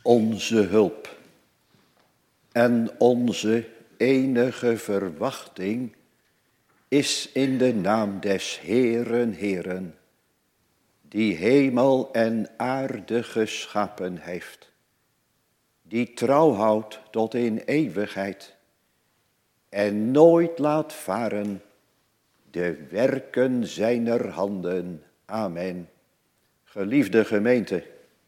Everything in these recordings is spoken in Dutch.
Onze hulp en onze enige verwachting is in de naam des Heeren, Heeren, die hemel en aarde geschapen heeft, die trouw houdt tot in eeuwigheid en nooit laat varen de werken zijner handen. Amen. Geliefde gemeente,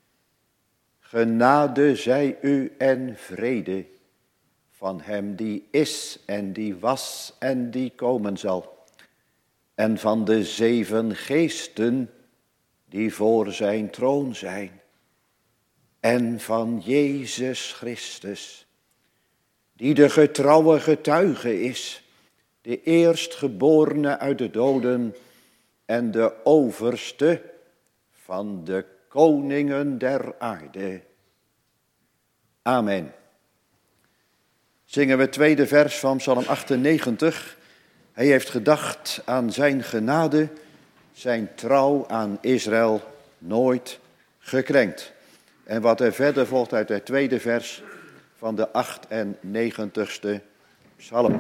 genade zij u en vrede van hem die is en die was en die komen zal, en van de 7 geesten die voor zijn troon zijn, en van Jezus Christus, die de getrouwe getuige is, de eerstgeborene uit de doden en de overste van de koningen der aarde. Amen. Zingen we het tweede vers van Psalm 98. Hij heeft gedacht aan zijn genade, zijn trouw aan Israël nooit gekrenkt. En wat er verder volgt uit het tweede vers van de 98ste psalm.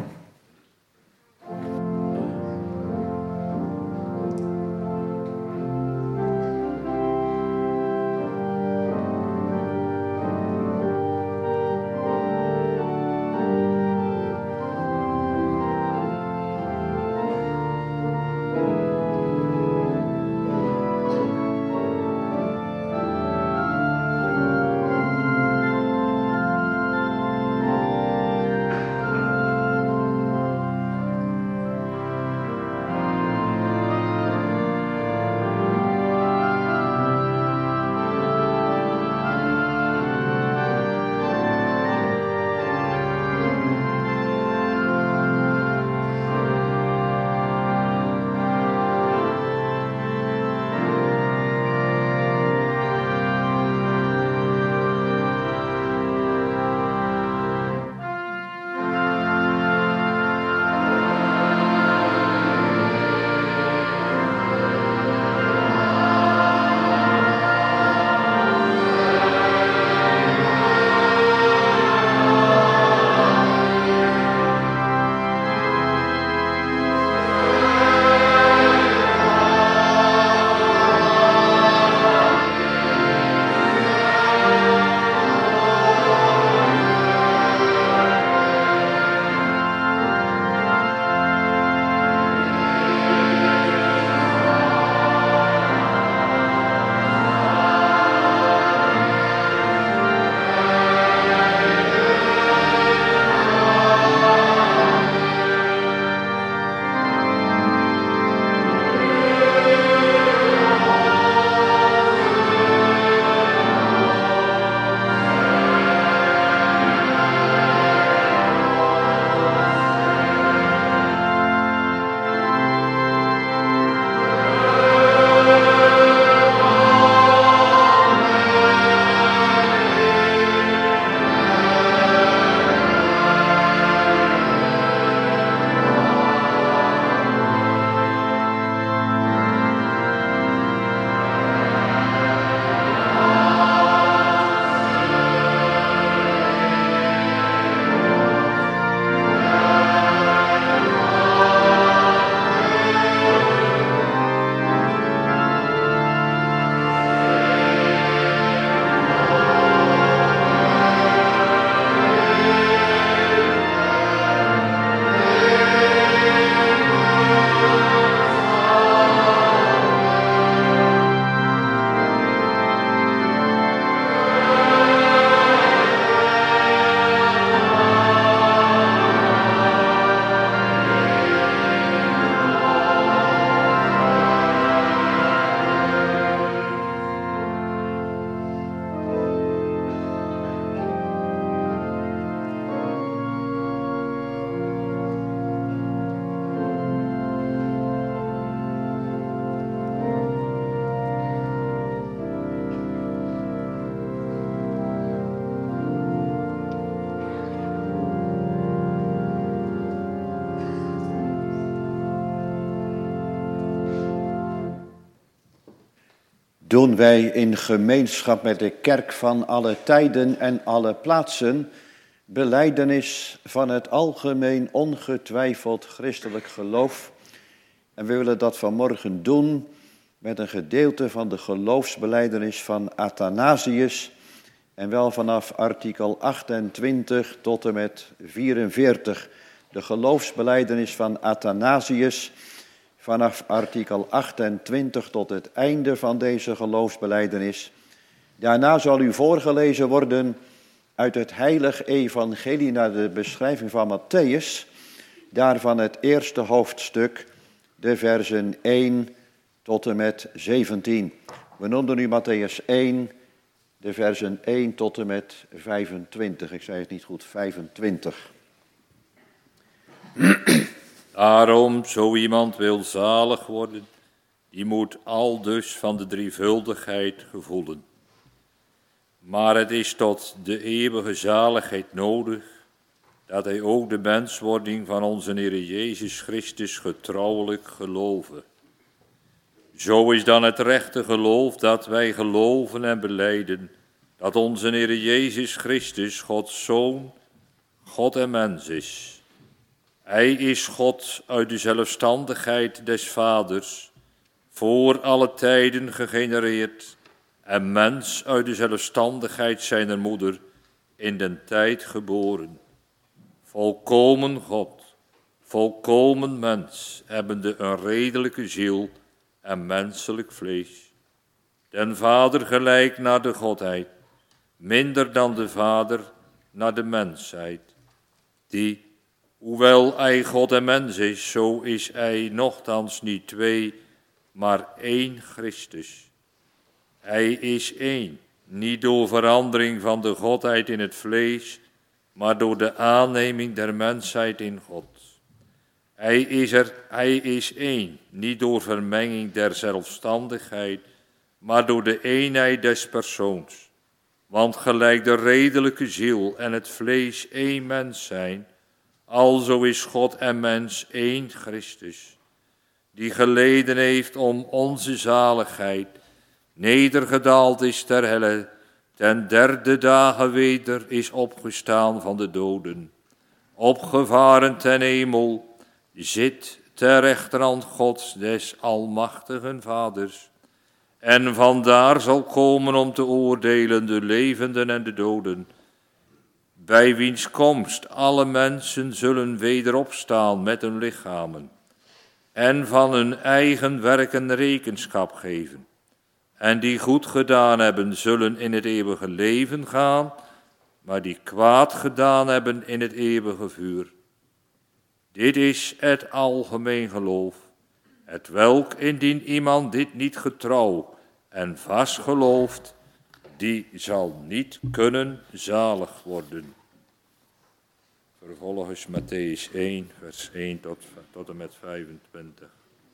doen wij in gemeenschap met de kerk van alle tijden en alle plaatsen belijdenis van het algemeen ongetwijfeld christelijk geloof. En we willen dat vanmorgen doen met een gedeelte van de geloofsbelijdenis van Athanasius en wel vanaf artikel 28 tot en met 44. De geloofsbelijdenis van Athanasius vanaf artikel 28 tot het einde van deze geloofsbelijdenis. Daarna zal u voorgelezen worden uit het heilig evangelie naar de beschrijving van Matthäus, daarvan het eerste hoofdstuk, de versen 1 tot en met 17. We noemden nu Matthäus 1, de versen 1 tot en met 25. Ik zei het niet goed, 25. Daarom, zo iemand wil zalig worden, die moet aldus van de drievuldigheid gevoelen. Maar het is tot de eeuwige zaligheid nodig dat hij ook de menswording van onze Heer Jezus Christus getrouwelijk geloven. Zo is dan het rechte geloof dat wij geloven en belijden dat onze Heer Jezus Christus Gods Zoon, God en mens is. Hij is God uit de zelfstandigheid des Vaders, voor alle tijden gegenereerd, en mens uit de zelfstandigheid zijner moeder, in den tijd geboren. Volkomen God, volkomen mens, hebbende een redelijke ziel en menselijk vlees. Den Vader gelijk naar de Godheid, minder dan de Vader naar de mensheid, die, hoewel hij God en mens is, zo is hij nochtans niet twee, maar één Christus. Hij is één, niet door verandering van de Godheid in het vlees, maar door de aanneming der mensheid in God. Hij is één, niet door vermenging der zelfstandigheid, maar door de eenheid des persoons. Want gelijk de redelijke ziel en het vlees één mens zijn, alzo is God en mens één Christus, die geleden heeft om onze zaligheid, nedergedaald is ter helle, ten derde dagen weder is opgestaan van de doden, opgevaren ten hemel, zit ter rechterhand Gods des almachtigen Vaders, en vandaar zal komen om te oordelen de levenden en de doden, bij wiens komst alle mensen zullen wederopstaan met hun lichamen en van hun eigen werken rekenschap geven. En die goed gedaan hebben, zullen in het eeuwige leven gaan, maar die kwaad gedaan hebben in het eeuwige vuur. Dit is het algemeen geloof, hetwelk indien iemand dit niet getrouw en vast gelooft, die zal niet kunnen zalig worden. Vervolgens Matthäus 1, vers 1 tot en met 25.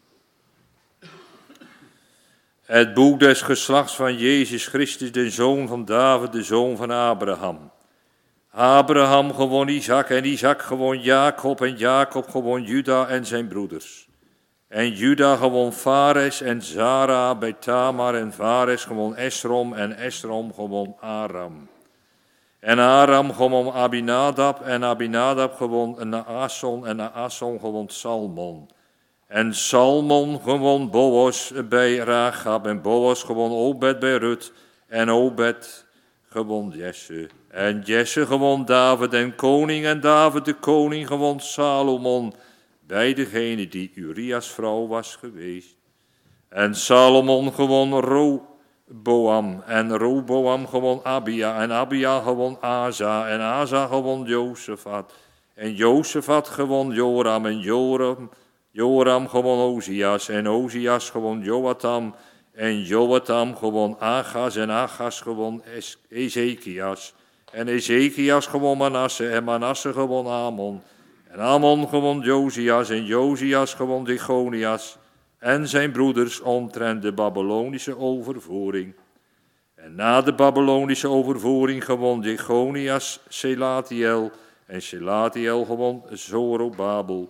Het boek des geslachts van Jezus Christus, de zoon van David, de zoon van Abraham. Abraham gewoon Isaac en Isaac gewoon Jacob en Jacob gewoon Juda en zijn broeders. En Juda gewoon Fares en Zara bij Tamar en Fares gewoon Esrom en Esrom gewoon Aram. En Aram gewoon Abinadab en Abinadab gewoon Naasson en Naasson gewoon Salmon. En Salmon gewoon Boas bij Rachab en Boas gewoon Obed bij Rut en Obed gewoon Jesse. En Jesse gewoon David en koning en David de koning gewoon Salomon bij degene die Urias vrouw was geweest. En Salomon gewoon Roboam en Roboam gewoon Abia en Abia gewoon Asa en Asa gewoon Jozefat. En Jozefat gewoon Joram en Joram gewoon Ozias en Ozias gewoon Joatam en Joatam gewoon Achaz en Achaz gewoon Ezekias en Ezekias gewoon Manasse en Manasse gewoon Amon en Amon gewoon Josias en Josias gewoon Jechonias en zijn broeders omtrent de Babylonische overvoering. En na de Babylonische overvoering gewoon Jechonias Selatiel en Selatiel gewoon Zorobabel.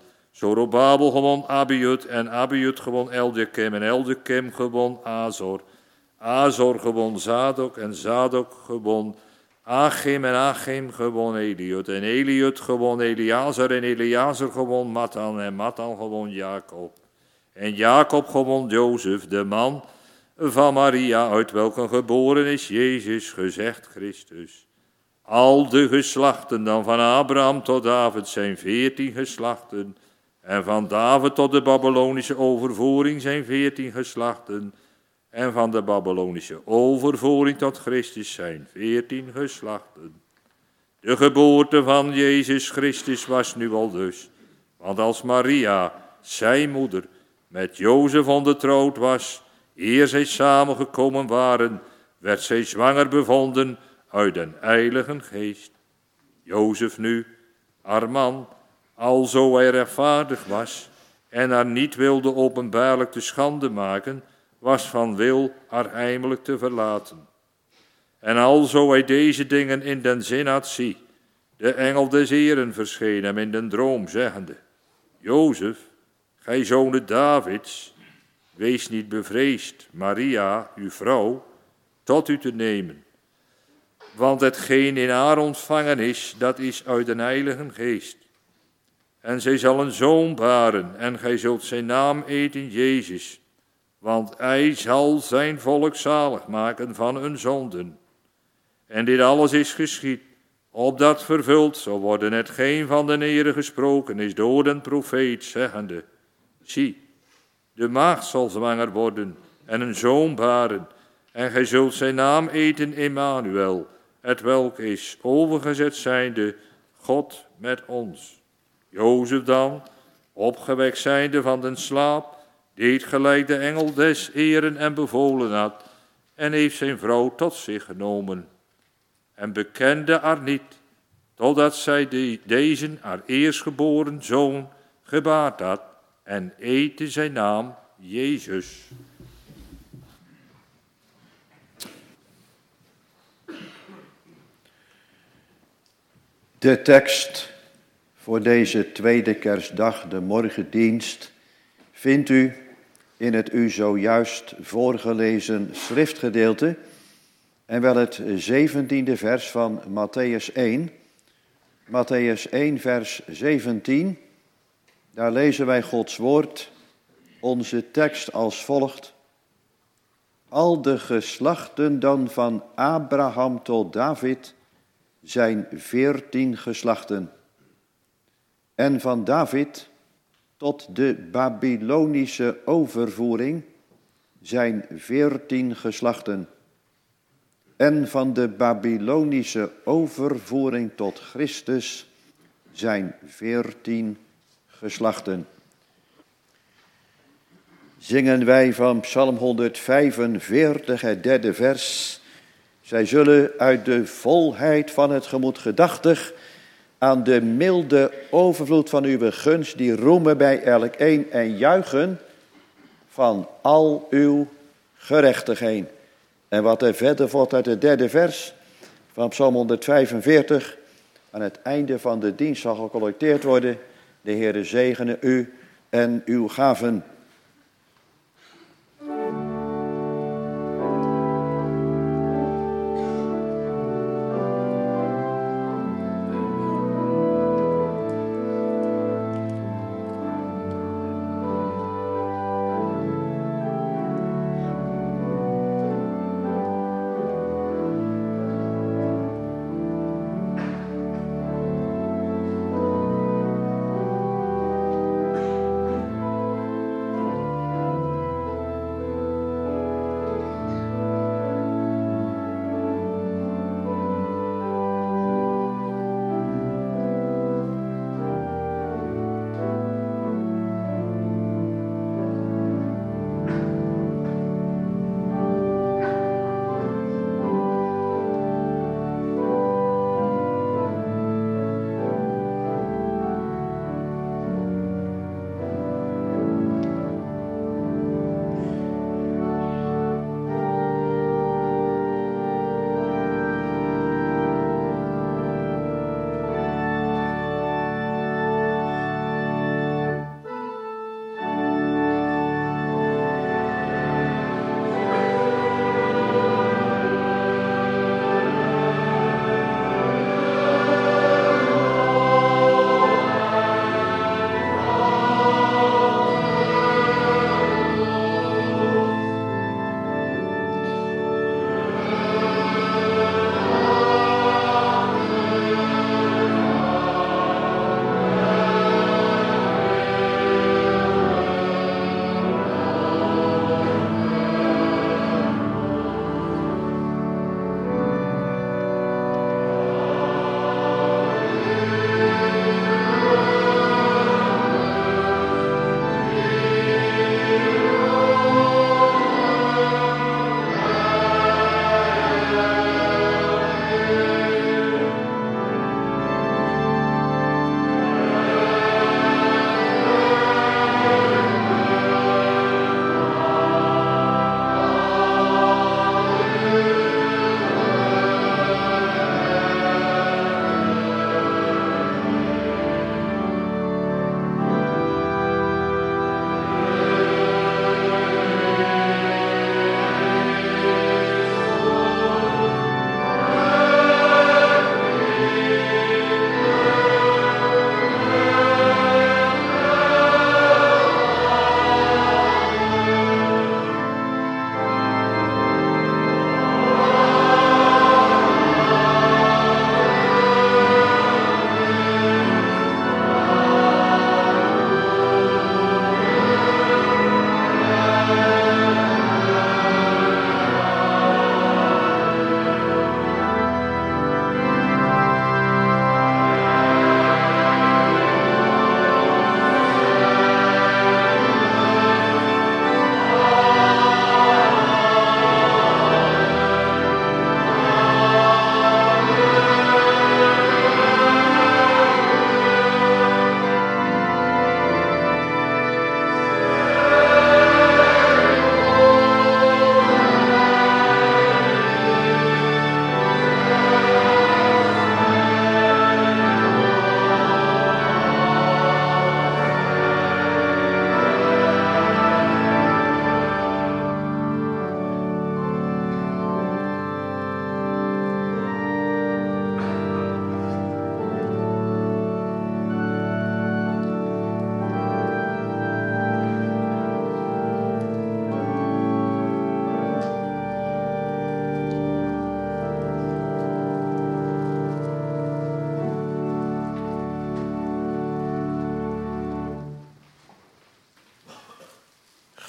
Zorobabel gewoon Abiud en Abiud gewoon Eldekem en Eldekem gewoon Azor. Azor gewon Zadok en Zadok gewon Achim en Achim gewon Eliud. En Eliud gewon Eleazar en Eleazar gewon Mathan en Mathan gewon Jacob. En Jacob gewon Jozef, de man van Maria, uit welke geboren is Jezus, gezegd Christus. Al de geslachten dan van Abraham tot David zijn 14 geslachten. En van David tot de Babylonische overvoering zijn 14 geslachten. En van de Babylonische overvoering tot Christus zijn 14 geslachten. De geboorte van Jezus Christus was nu al dus. Want als Maria, zijn moeder, met Jozef ondertrouwd was, eer zij samengekomen waren, werd zij zwanger bevonden uit een Heilige Geest. Jozef nu, haar man, alzo hij rechtvaardig was en haar niet wilde openbaarlijk te schande maken, was van wil haar heimelijk te verlaten. En alzo hij deze dingen in den zin had, zie, de engel des Heeren verscheen hem in den droom, zeggende, Jozef, gij zoon Davids, wees niet bevreesd, Maria, uw vrouw, tot u te nemen. Want hetgeen in haar ontvangen is, dat is uit den Heilige Geest. En zij zal een zoon baren, en gij zult zijn naam eten, Jezus. Want hij zal zijn volk zalig maken van hun zonden. En dit alles is geschied, opdat vervuld zal worden hetgeen van de Heere gesproken is door den profeet, zeggende, zie, de maagd zal zwanger worden en een zoon baren, en gij zult zijn naam eten, Emmanuel, hetwelk is overgezet zijnde, God met ons. Jozef dan, opgewekt zijnde van den slaap, deed gelijk de engel des Heeren en bevolen had, en heeft zijn vrouw tot zich genomen, en bekende haar niet, totdat zij deze haar eerstgeboren zoon gebaard had, en ete zijn naam Jezus. De tekst voor deze tweede kerstdag, de morgendienst, vindt u in het u zojuist voorgelezen schriftgedeelte en wel het 17e vers van Mattheüs 1. Mattheüs 1 vers 17, daar lezen wij Gods woord, onze tekst als volgt. Al de geslachten dan van Abraham tot David zijn 14 geslachten. En van David tot de Babylonische overvoering zijn 14 geslachten. En van de Babylonische overvoering tot Christus zijn 14 geslachten. Zingen wij van Psalm 145, het 3e vers. Zij zullen uit de volheid van het gemoed gedachtig aan de milde overvloed van uw gunst, die roemen bij elk een en juichen van al uw gerechtigheid. En wat er verder volgt uit het 3e vers van Psalm 145, aan het einde van de dienst zal gecollecteerd worden. De Heere zegene u en uw gaven.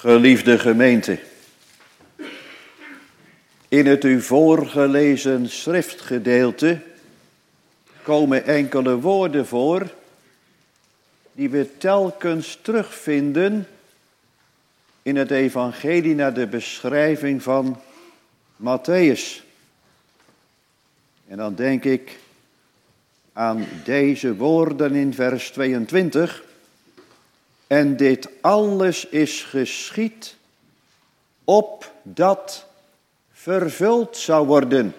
Geliefde gemeente, in het u voorgelezen schriftgedeelte komen enkele woorden voor die we telkens terugvinden in het evangelie naar de beschrijving van Mattheüs. En dan denk ik aan deze woorden in vers 22. En dit alles is geschied opdat vervuld zou worden.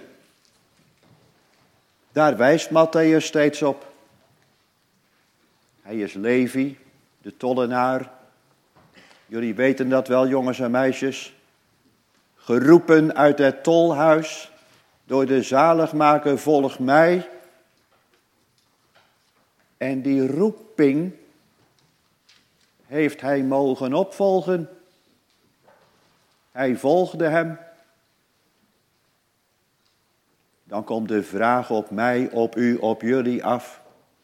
Daar wijst Mattheüs steeds op. Hij is Levi, de tollenaar. Jullie weten dat wel, jongens en meisjes. Geroepen uit het tolhuis door de zaligmaker, volg mij. En die roeping heeft hij mogen opvolgen. Hij volgde hem. Dan komt de vraag op mij, op u, op jullie af.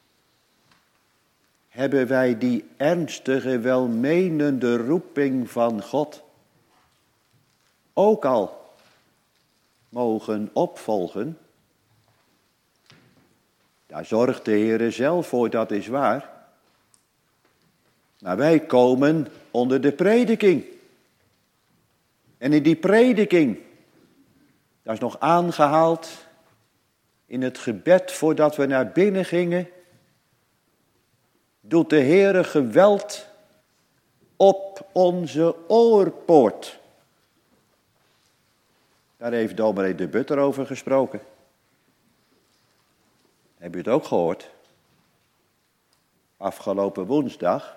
Hebben wij die ernstige, welmenende roeping van God ook al mogen opvolgen? Daar zorgt de Heere zelf voor, dat is waar. Maar wij komen onder de prediking. En in die prediking, dat is nog aangehaald in het gebed voordat we naar binnen gingen, doet de Heere geweld op onze oorpoort. Daar heeft dominee de Butter over gesproken. Heb je het ook gehoord? Afgelopen woensdag.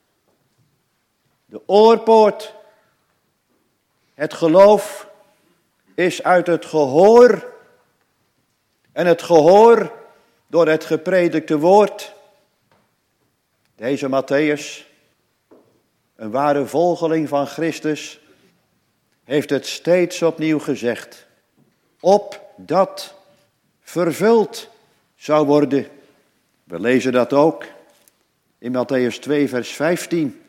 De oorpoort. Het geloof is uit het gehoor. En het gehoor door het gepredikte woord. Deze Mattheüs, een ware volgeling van Christus, heeft het steeds opnieuw gezegd. Opdat vervuld zou worden. We lezen dat ook in Mattheüs 2 vers 15.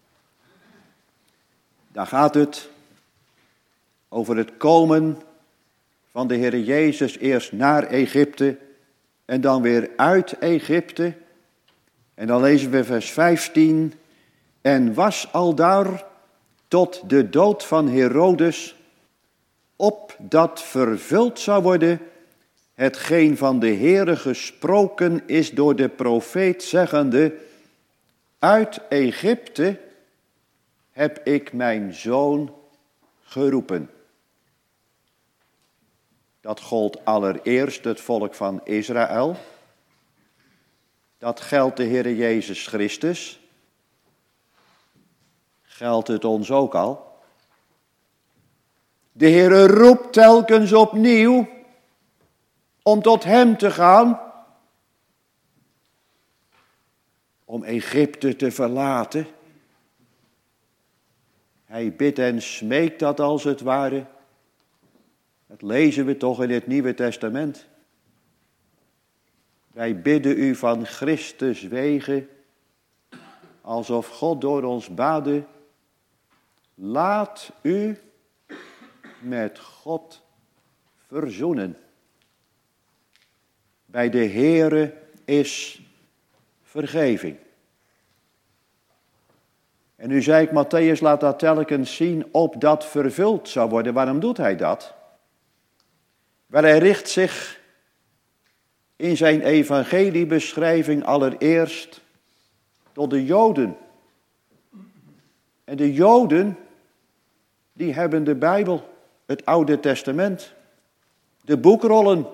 Daar gaat het over het komen van de Heer Jezus eerst naar Egypte en dan weer uit Egypte. En dan lezen we vers 15. En was aldaar tot de dood van Herodes, opdat vervuld zou worden hetgeen van de Heere gesproken is door de profeet, zeggende: uit Egypte heb ik mijn zoon geroepen. Dat gold allereerst het volk van Israël. Dat geldt de Heere Jezus Christus. Geldt het ons ook al? De Heere roept telkens opnieuw om tot hem te gaan. Om Egypte te verlaten. Hij bidt en smeekt dat als het ware. Dat lezen we toch in het Nieuwe Testament. Wij bidden u van Christus wege, alsof God door ons baadde. Laat u met God verzoenen. Bij de Heere is vergeving. En nu zei ik, Mattheüs laat dat telkens zien, opdat vervuld zou worden. Waarom doet hij dat? Wel, hij richt zich in zijn evangeliebeschrijving allereerst tot de Joden. En de Joden, die hebben de Bijbel, het Oude Testament, de boekrollen.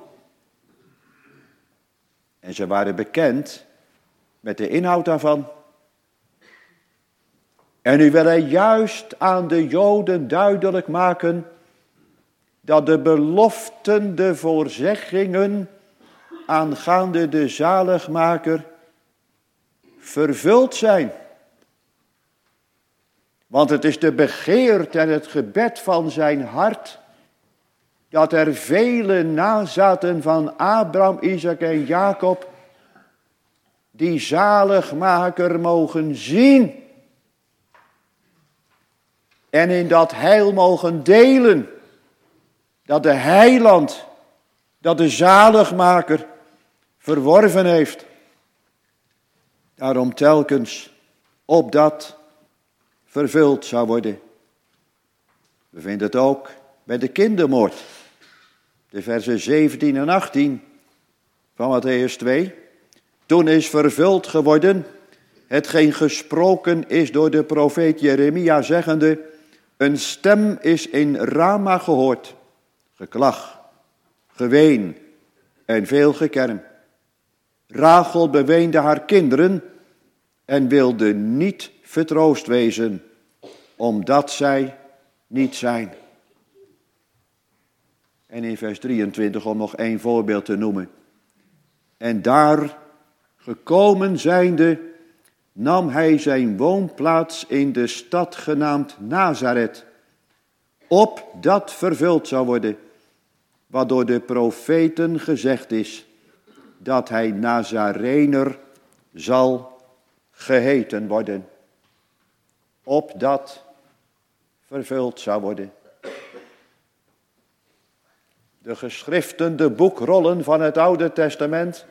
En ze waren bekend met de inhoud daarvan. En nu wil hij juist aan de Joden duidelijk maken dat de beloften, de voorzeggingen aangaande de zaligmaker vervuld zijn. Want het is de begeerte en het gebed van zijn hart dat er vele nazaten van Abraham, Isaac en Jacob die zaligmaker mogen zien. en in dat heil mogen delen, dat de heiland, dat de zaligmaker verworven heeft. Daarom telkens opdat vervuld zou worden. We vinden het ook bij de kindermoord. De versen 17 en 18 van Mattheüs 2. Toen is vervuld geworden hetgeen gesproken is door de profeet Jeremia, zeggende: een stem is in Rama gehoord, geklag, geween en veel gekerm. Rachel beweende haar kinderen en wilde niet vertroost wezen, omdat zij niet zijn. En in vers 23, om nog één voorbeeld te noemen. En daar gekomen zijnde, nam hij zijn woonplaats in de stad genaamd Nazareth, opdat vervuld zou worden, wat door de profeten gezegd is, dat hij Nazarener zal geheten worden. Opdat vervuld zou worden. De geschriften, de boekrollen van het Oude Testament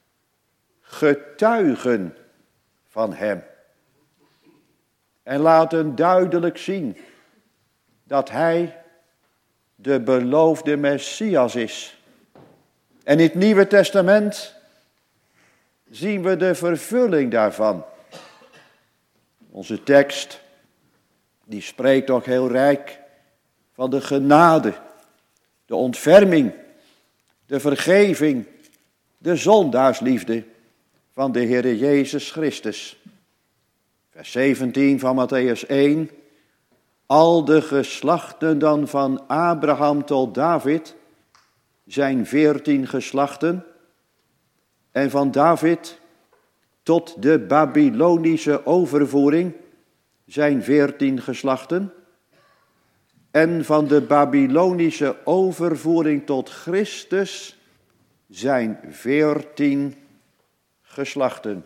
getuigen van hem. En laten duidelijk zien dat hij de beloofde Messias is. En in het Nieuwe Testament zien we de vervulling daarvan. Onze tekst, die spreekt ook heel rijk van de genade, de ontferming, de vergeving, de zondaarsliefde van de Heere Jezus Christus. Vers 17 van Mattheüs 1. Al de geslachten dan van Abraham tot David zijn 14 geslachten. En van David tot de Babylonische overvoering zijn 14 geslachten. En van de Babylonische overvoering tot Christus zijn 14 geslachten.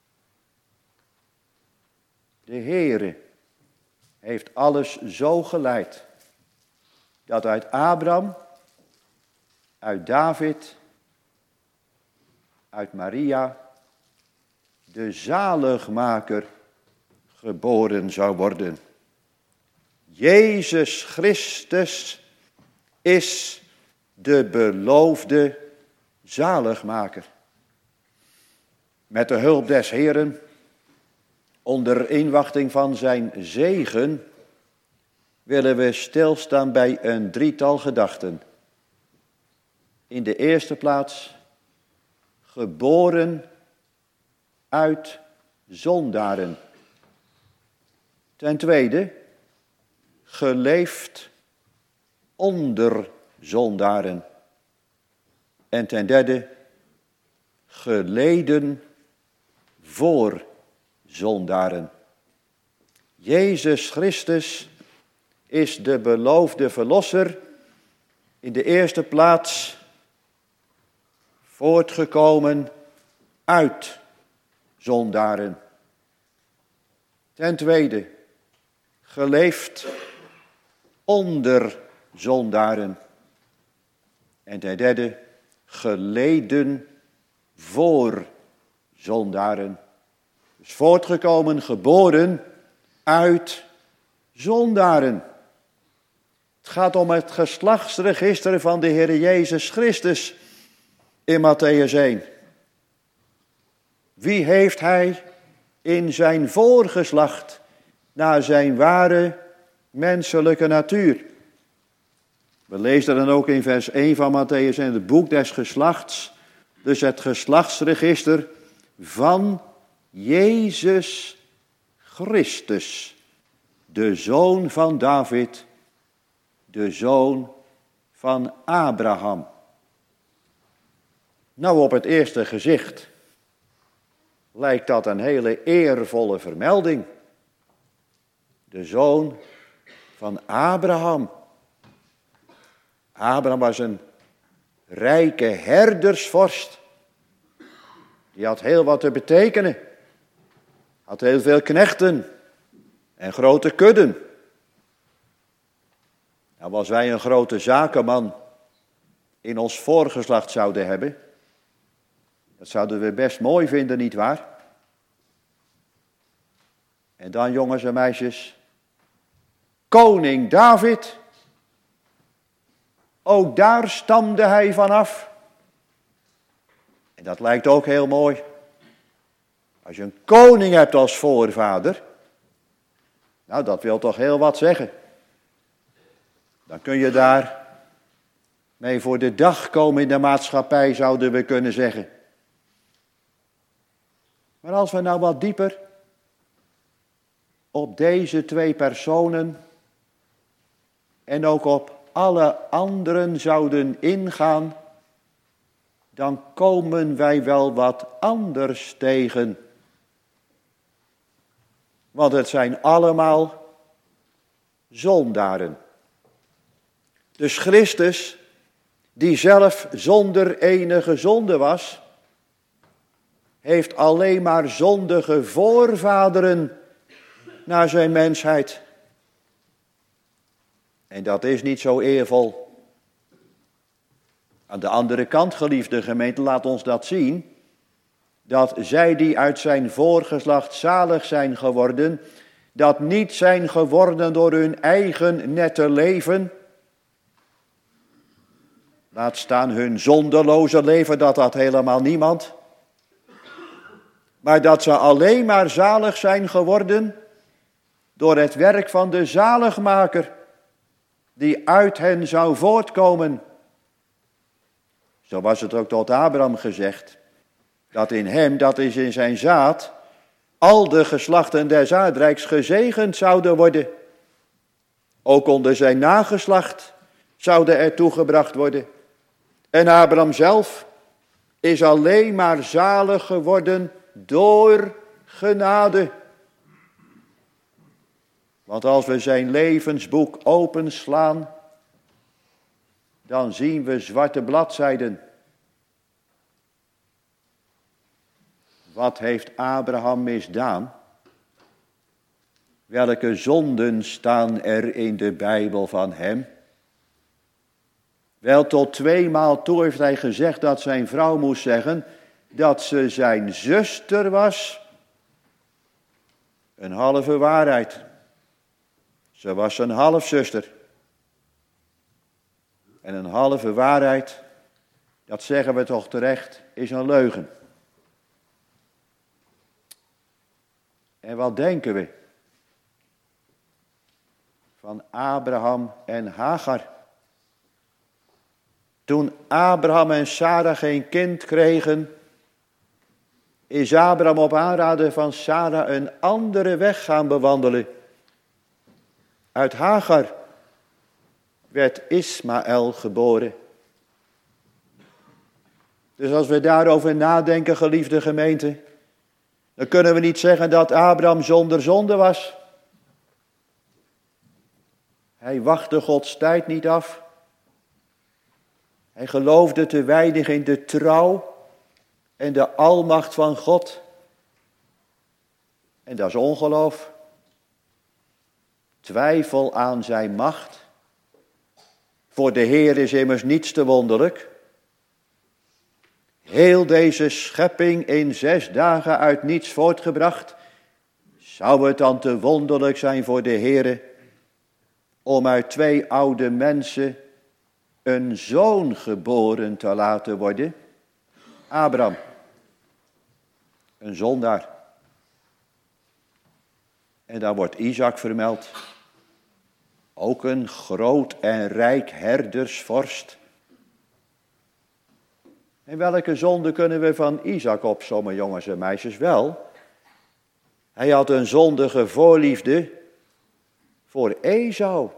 De Heere heeft alles zo geleid dat uit Abraham, uit David, uit Maria de zaligmaker geboren zou worden. Jezus Christus is de beloofde zaligmaker. Met de hulp des Heeren, onder inwachting van zijn zegen, willen we stilstaan bij een drietal gedachten. In de eerste plaats, geboren uit zondaren. Ten tweede, geleefd onder zondaren. En ten derde, geleden voor zondaren. Jezus Christus is de beloofde verlosser, in de eerste plaats voortgekomen uit zondaren. Ten tweede, geleefd onder zondaren. En ten derde, geleden voor zondaren. Dus voortgekomen, geboren uit zondaren. Het gaat om het geslachtsregister van de Heer Jezus Christus in Mattheüs 1. Wie heeft hij in zijn voorgeslacht naar zijn ware menselijke natuur? We lezen dan ook in vers 1 van Mattheüs in het boek des geslachts, dus het geslachtsregister van Jezus Christus, de zoon van David, de zoon van Abraham. Nou, op het eerste gezicht lijkt dat een hele eervolle vermelding. De zoon van Abraham. Abraham was een rijke herdersvorst. Die had heel wat te betekenen. Had heel veel knechten en grote kudden. Nou, als wij een grote zakenman in ons voorgeslacht zouden hebben, dat zouden we best mooi vinden, nietwaar? En dan, jongens en meisjes, koning David, ook daar stamde hij vanaf. En dat lijkt ook heel mooi. Als je een koning hebt als voorvader, nou, dat wil toch heel wat zeggen. Dan kun je daar mee voor de dag komen in de maatschappij, zouden we kunnen zeggen. Maar als we nou wat dieper op deze twee personen en ook op alle anderen zouden ingaan, dan komen wij wel wat anders tegen. Want het zijn allemaal zondaren. Dus Christus, die zelf zonder enige zonde was, heeft alleen maar zondige voorvaderen naar zijn mensheid. En dat is niet zo eervol. Aan de andere kant, geliefde gemeente, laat ons dat zien, dat zij die uit zijn voorgeslacht zalig zijn geworden, dat niet zijn geworden door hun eigen nette leven, laat staan hun zondeloze leven, dat had helemaal niemand, maar dat ze alleen maar zalig zijn geworden door het werk van de zaligmaker, die uit hen zou voortkomen. Zo was het ook tot Abraham gezegd, dat in hem, dat is in zijn zaad, al de geslachten des aardrijks gezegend zouden worden. Ook onder zijn nageslacht zouden er toegebracht worden. En Abraham zelf is alleen maar zalig geworden door genade. Want als we zijn levensboek openslaan, dan zien we zwarte bladzijden. Wat heeft Abraham misdaan? Welke zonden staan er in de Bijbel van hem? Wel, tot 2 maal toe heeft hij gezegd dat zijn vrouw moest zeggen dat ze zijn zuster was. Een halve waarheid. Ze was zijn halfzuster. En een halve waarheid, dat zeggen we toch terecht, is een leugen. En wat denken we van Abraham en Hagar? Toen Abraham en Sarah geen kind kregen, is Abraham op aanraden van Sarah een andere weg gaan bewandelen. Uit Hagar werd Ismaël geboren. Dus als we daarover nadenken, geliefde gemeente, dan kunnen we niet zeggen dat Abraham zonder zonde was. Hij wachtte Gods tijd niet af. Hij geloofde te weinig in de trouw en de almacht van God. En dat is ongeloof. Twijfel aan zijn macht. Voor de Heer is immers niets te wonderlijk. Heel deze schepping in 6 dagen uit niets voortgebracht. Zou het dan te wonderlijk zijn voor de Heer om uit 2 oude mensen een zoon geboren te laten worden? Abraham, een zondaar. En daar wordt Isaac vermeld. Ook een groot en rijk herdersvorst. En welke zonde kunnen we van Isaac opsommen, jongens en meisjes? Wel, hij had een zondige voorliefde voor Esau.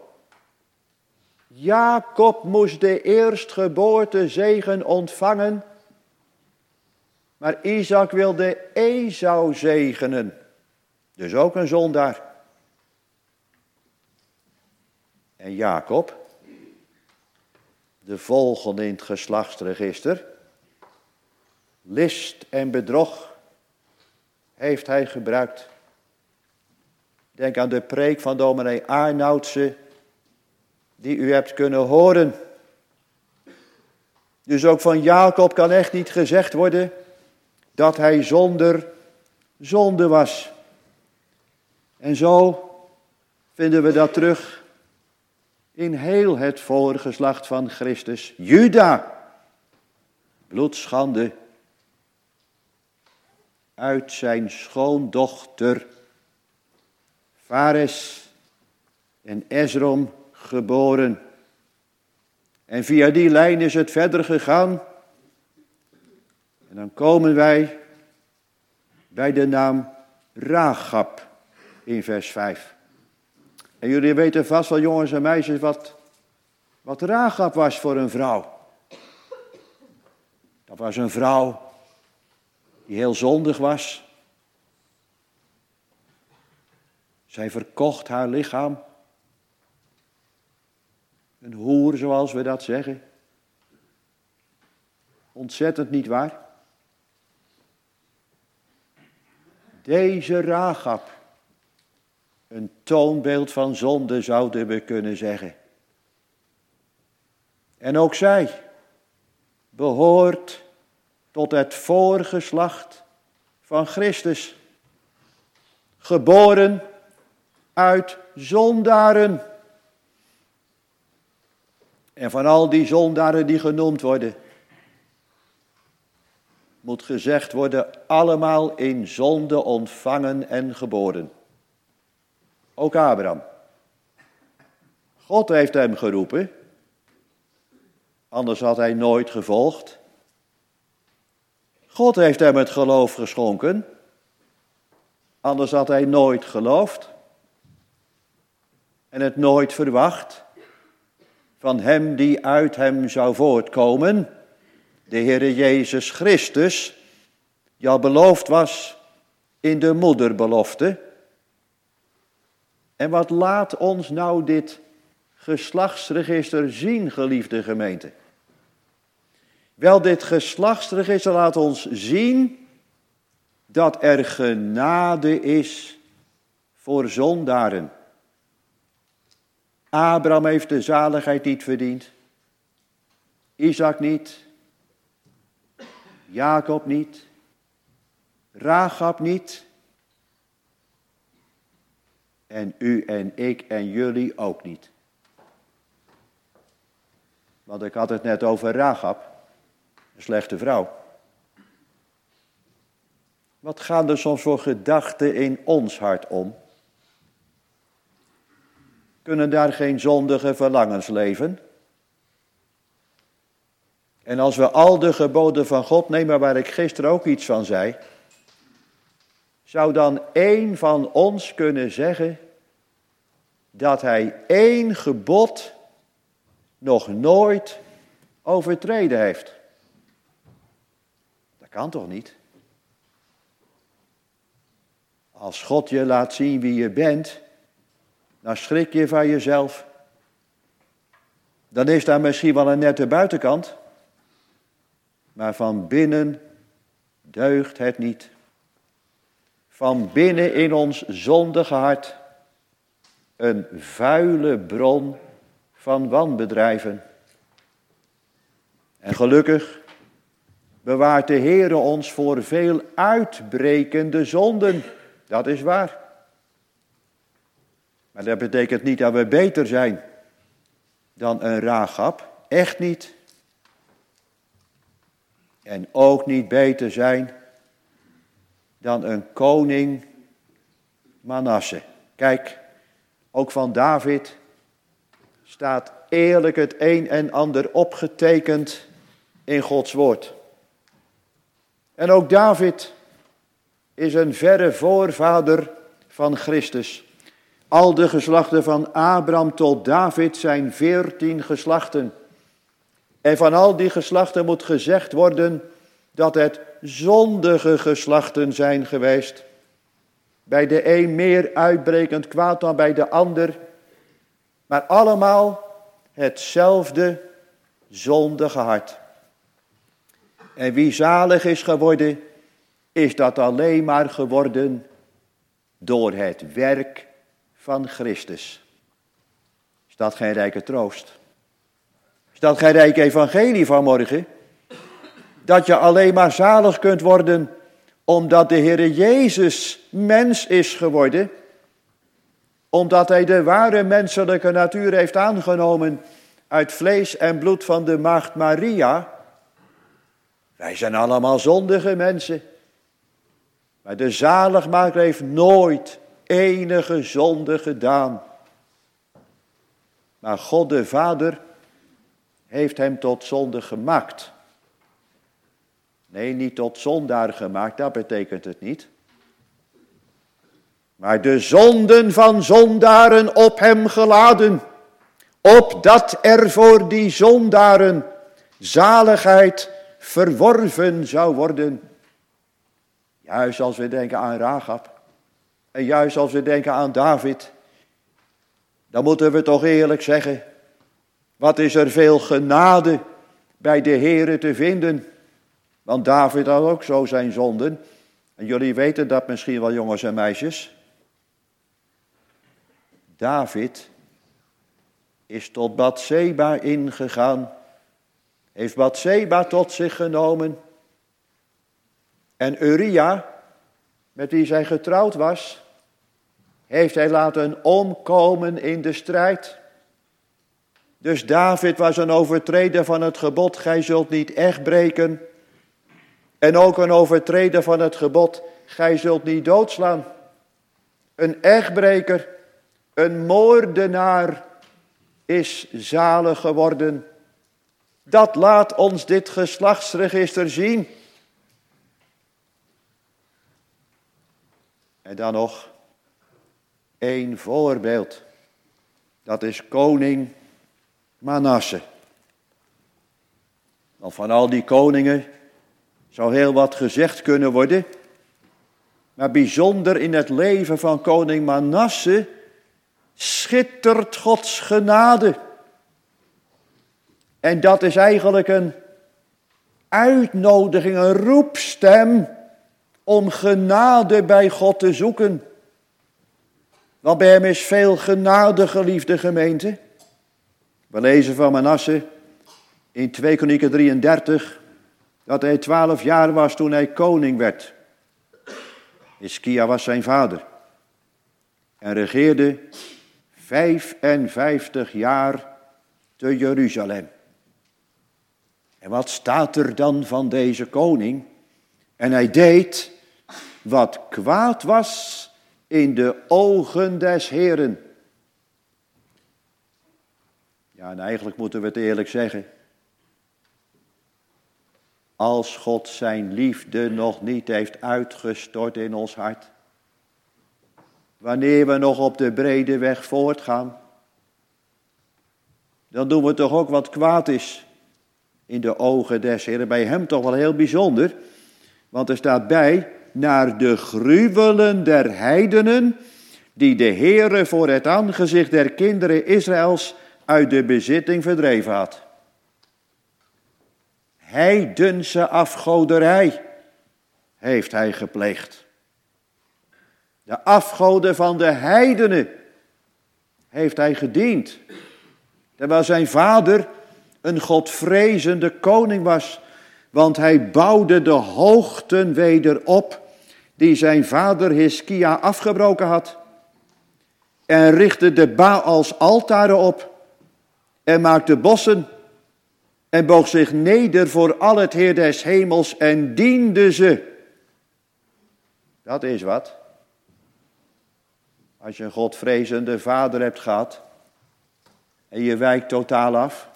Jacob moest de eerstgeboorte zegen ontvangen, maar Isaac wilde Esau zegenen. Dus ook een zondaar. En Jacob, de volgende in het geslachtsregister, list en bedrog heeft hij gebruikt. Denk aan de preek van dominee Arnoudse die u hebt kunnen horen. Dus ook van Jacob kan echt niet gezegd worden dat hij zonder zonde was. En zo vinden we dat terug in heel het voorgeslacht van Christus. Juda, bloedschande, uit zijn schoondochter Fares en Esrom geboren. En via die lijn is het verder gegaan. En dan komen wij bij de naam Rachab in vers 5. En jullie weten vast wel, jongens en meisjes, wat Rachab was voor een vrouw. Dat was een vrouw die heel zondig was. Zij verkocht haar lichaam. Een hoer, zoals we dat zeggen. Ontzettend niet waar? Deze Rachab, een toonbeeld van zonde zouden we kunnen zeggen. En ook zij behoort tot het voorgeslacht van Christus. Geboren uit zondaren. En van al die zondaren die genoemd worden, moet gezegd worden, allemaal in zonde ontvangen en geboren. Ook Abraham. God heeft hem geroepen, anders had hij nooit gevolgd. God heeft hem het geloof geschonken, anders had hij nooit geloofd en het nooit verwacht van hem die uit hem zou voortkomen, de Heere Jezus Christus, die al beloofd was in de moederbelofte. En wat laat ons nou dit geslachtsregister zien, geliefde gemeente? Wel, dit geslachtsregister laat ons zien dat er genade is voor zondaren. Abraham heeft de zaligheid niet verdiend. Isaac niet. Jacob niet. Rachab niet. En u en ik en jullie ook niet. Want ik had het net over Rachab, een slechte vrouw. Wat gaan er soms voor gedachten in ons hart om? Kunnen daar geen zondige verlangens leven? En als we al de geboden van God nemen, waar ik gisteren ook iets van zei, zou dan één van ons kunnen zeggen dat hij één gebod nog nooit overtreden heeft? Dat kan toch niet? Als God je laat zien wie je bent, dan schrik je van jezelf. Dan is daar misschien wel een nette buitenkant, maar van binnen deugt het niet. Van binnen in ons zondige hart een vuile bron van wanbedrijven. En gelukkig bewaart de Heere ons voor veel uitbrekende zonden. Dat is waar. Maar dat betekent niet dat we beter zijn dan een Rachab. Echt niet. En ook niet beter zijn dan een koning Manasse. Kijk, ook van David staat eerlijk het een en ander opgetekend in Gods woord. En ook David is een verre voorvader van Christus. Al de geslachten van Abraham tot David zijn 14 geslachten. En van al die geslachten moet gezegd worden dat het zondige geslachten zijn geweest. Bij de een meer uitbrekend kwaad dan bij de ander. Maar allemaal hetzelfde zondige hart. En wie zalig is geworden, is dat alleen maar geworden door het werk van Christus. dat geen rijke troost? Is dat geen rijke evangelie vanmorgen? Dat je alleen maar zalig kunt worden omdat de Heere Jezus mens is geworden. Omdat hij de ware menselijke natuur heeft aangenomen uit vlees en bloed van de maagd Maria. Wij zijn allemaal zondige mensen. Maar de zaligmaker heeft nooit enige zonde gedaan. Maar God de Vader heeft hem tot zonde gemaakt. Nee, niet tot zondaar gemaakt, dat betekent het niet. Maar de zonden van zondaren op hem geladen. Opdat er voor die zondaren zaligheid verworven zou worden. Juist als we denken aan Rahab. En juist als we denken aan David. Dan moeten we toch eerlijk zeggen. Wat is er veel genade bij de Heere te vinden. Want David had ook zo zijn zonden. En jullie weten dat misschien wel, jongens en meisjes. David is tot Batseba ingegaan. Heeft Batseba tot zich genomen. En Uria, met wie zij getrouwd was, heeft hij laten omkomen in de strijd. Dus David was een overtreder van het gebod, gij zult niet echt breken. En ook een overtreder van het gebod, gij zult niet doodslaan. Een echtbreker, een moordenaar is zalig geworden. Dat laat ons dit geslachtsregister zien. En dan nog één voorbeeld. Dat is koning Manasse. Want van al die koningen zou heel wat gezegd kunnen worden. Maar bijzonder in het leven van koning Manasse schittert Gods genade. En dat is eigenlijk een uitnodiging, een roepstem om genade bij God te zoeken. Want bij hem is veel genade, geliefde gemeente. We lezen van Manasse in 2 Kronieken 33 dat hij 12 jaar was toen hij koning werd. Hiskia was zijn vader en regeerde 55 jaar te Jeruzalem. En wat staat er dan van deze koning? En hij deed wat kwaad was in de ogen des Heeren. Ja, en eigenlijk moeten we het eerlijk zeggen. Als God zijn liefde nog niet heeft uitgestort in ons hart. Wanneer we nog op de brede weg voortgaan. Dan doen we toch ook wat kwaad is. In de ogen des Heeren. Bij hem toch wel heel bijzonder. Want er staat bij. Naar de gruwelen der heidenen. Die de Heere voor het aangezicht der kinderen Israëls uit de bezitting verdreven had. Heidense afgoderij heeft hij gepleegd. De afgoden van de heidenen heeft hij gediend. Terwijl zijn vader een godvrezende koning was. Want hij bouwde de hoogten weder op die zijn vader Hiskia afgebroken had. En richtte de Baals altaren op. En maakte bossen. En boog zich neder voor al het Heer des hemels en diende ze. Dat is wat. Als je een godvrezende vader hebt gehad. En je wijkt totaal af.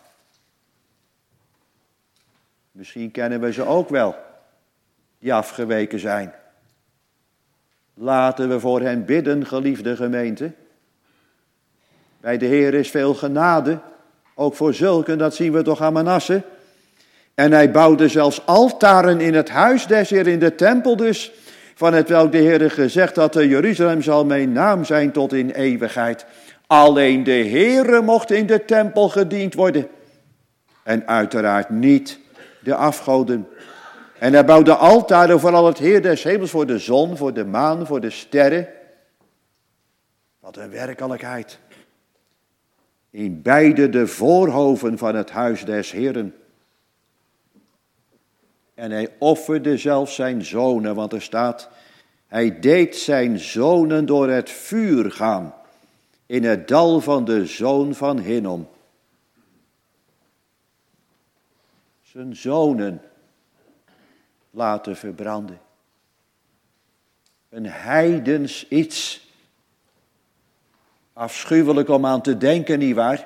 Misschien kennen we ze ook wel. Die afgeweken zijn. Laten we voor hen bidden, geliefde gemeente. Bij de Heer is veel genade. Ook voor zulken, dat zien we toch aan Manasse. En hij bouwde zelfs altaren in het huis des Heer, in de tempel dus. Van het welk de Heer gezegd had, Jeruzalem zal mijn naam zijn tot in eeuwigheid. Alleen de Heer mocht in de tempel gediend worden. En uiteraard niet de afgoden. En hij bouwde altaren voor al het Heer des hemels, voor de zon, voor de maan, voor de sterren. Wat een werkelijkheid. in beide de voorhoven van het huis des Heeren. En hij offerde zelfs zijn zonen, want er staat, hij deed zijn zonen door het vuur gaan in het dal van de zoon van Hinnom. Zijn zonen laten verbranden. Een heidens iets. Afschuwelijk om aan te denken, nietwaar?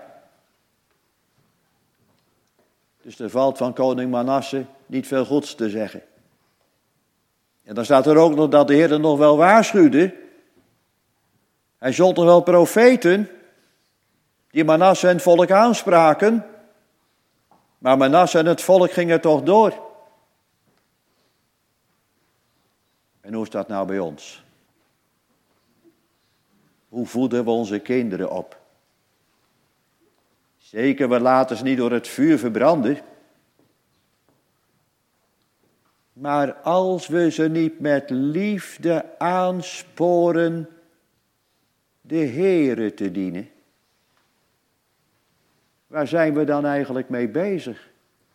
Dus er valt van koning Manasse niet veel goeds te zeggen. En dan staat er ook nog dat de Heer er nog wel waarschuwde. Hij zond er wel profeten die Manasse en het volk aanspraken. Maar Manasse en het volk gingen toch door. En hoe is dat nou bij ons? Hoe voeden we onze kinderen op? Zeker, we laten ze niet door het vuur verbranden. Maar als we ze niet met liefde aansporen de Heere te dienen, waar zijn we dan eigenlijk mee bezig?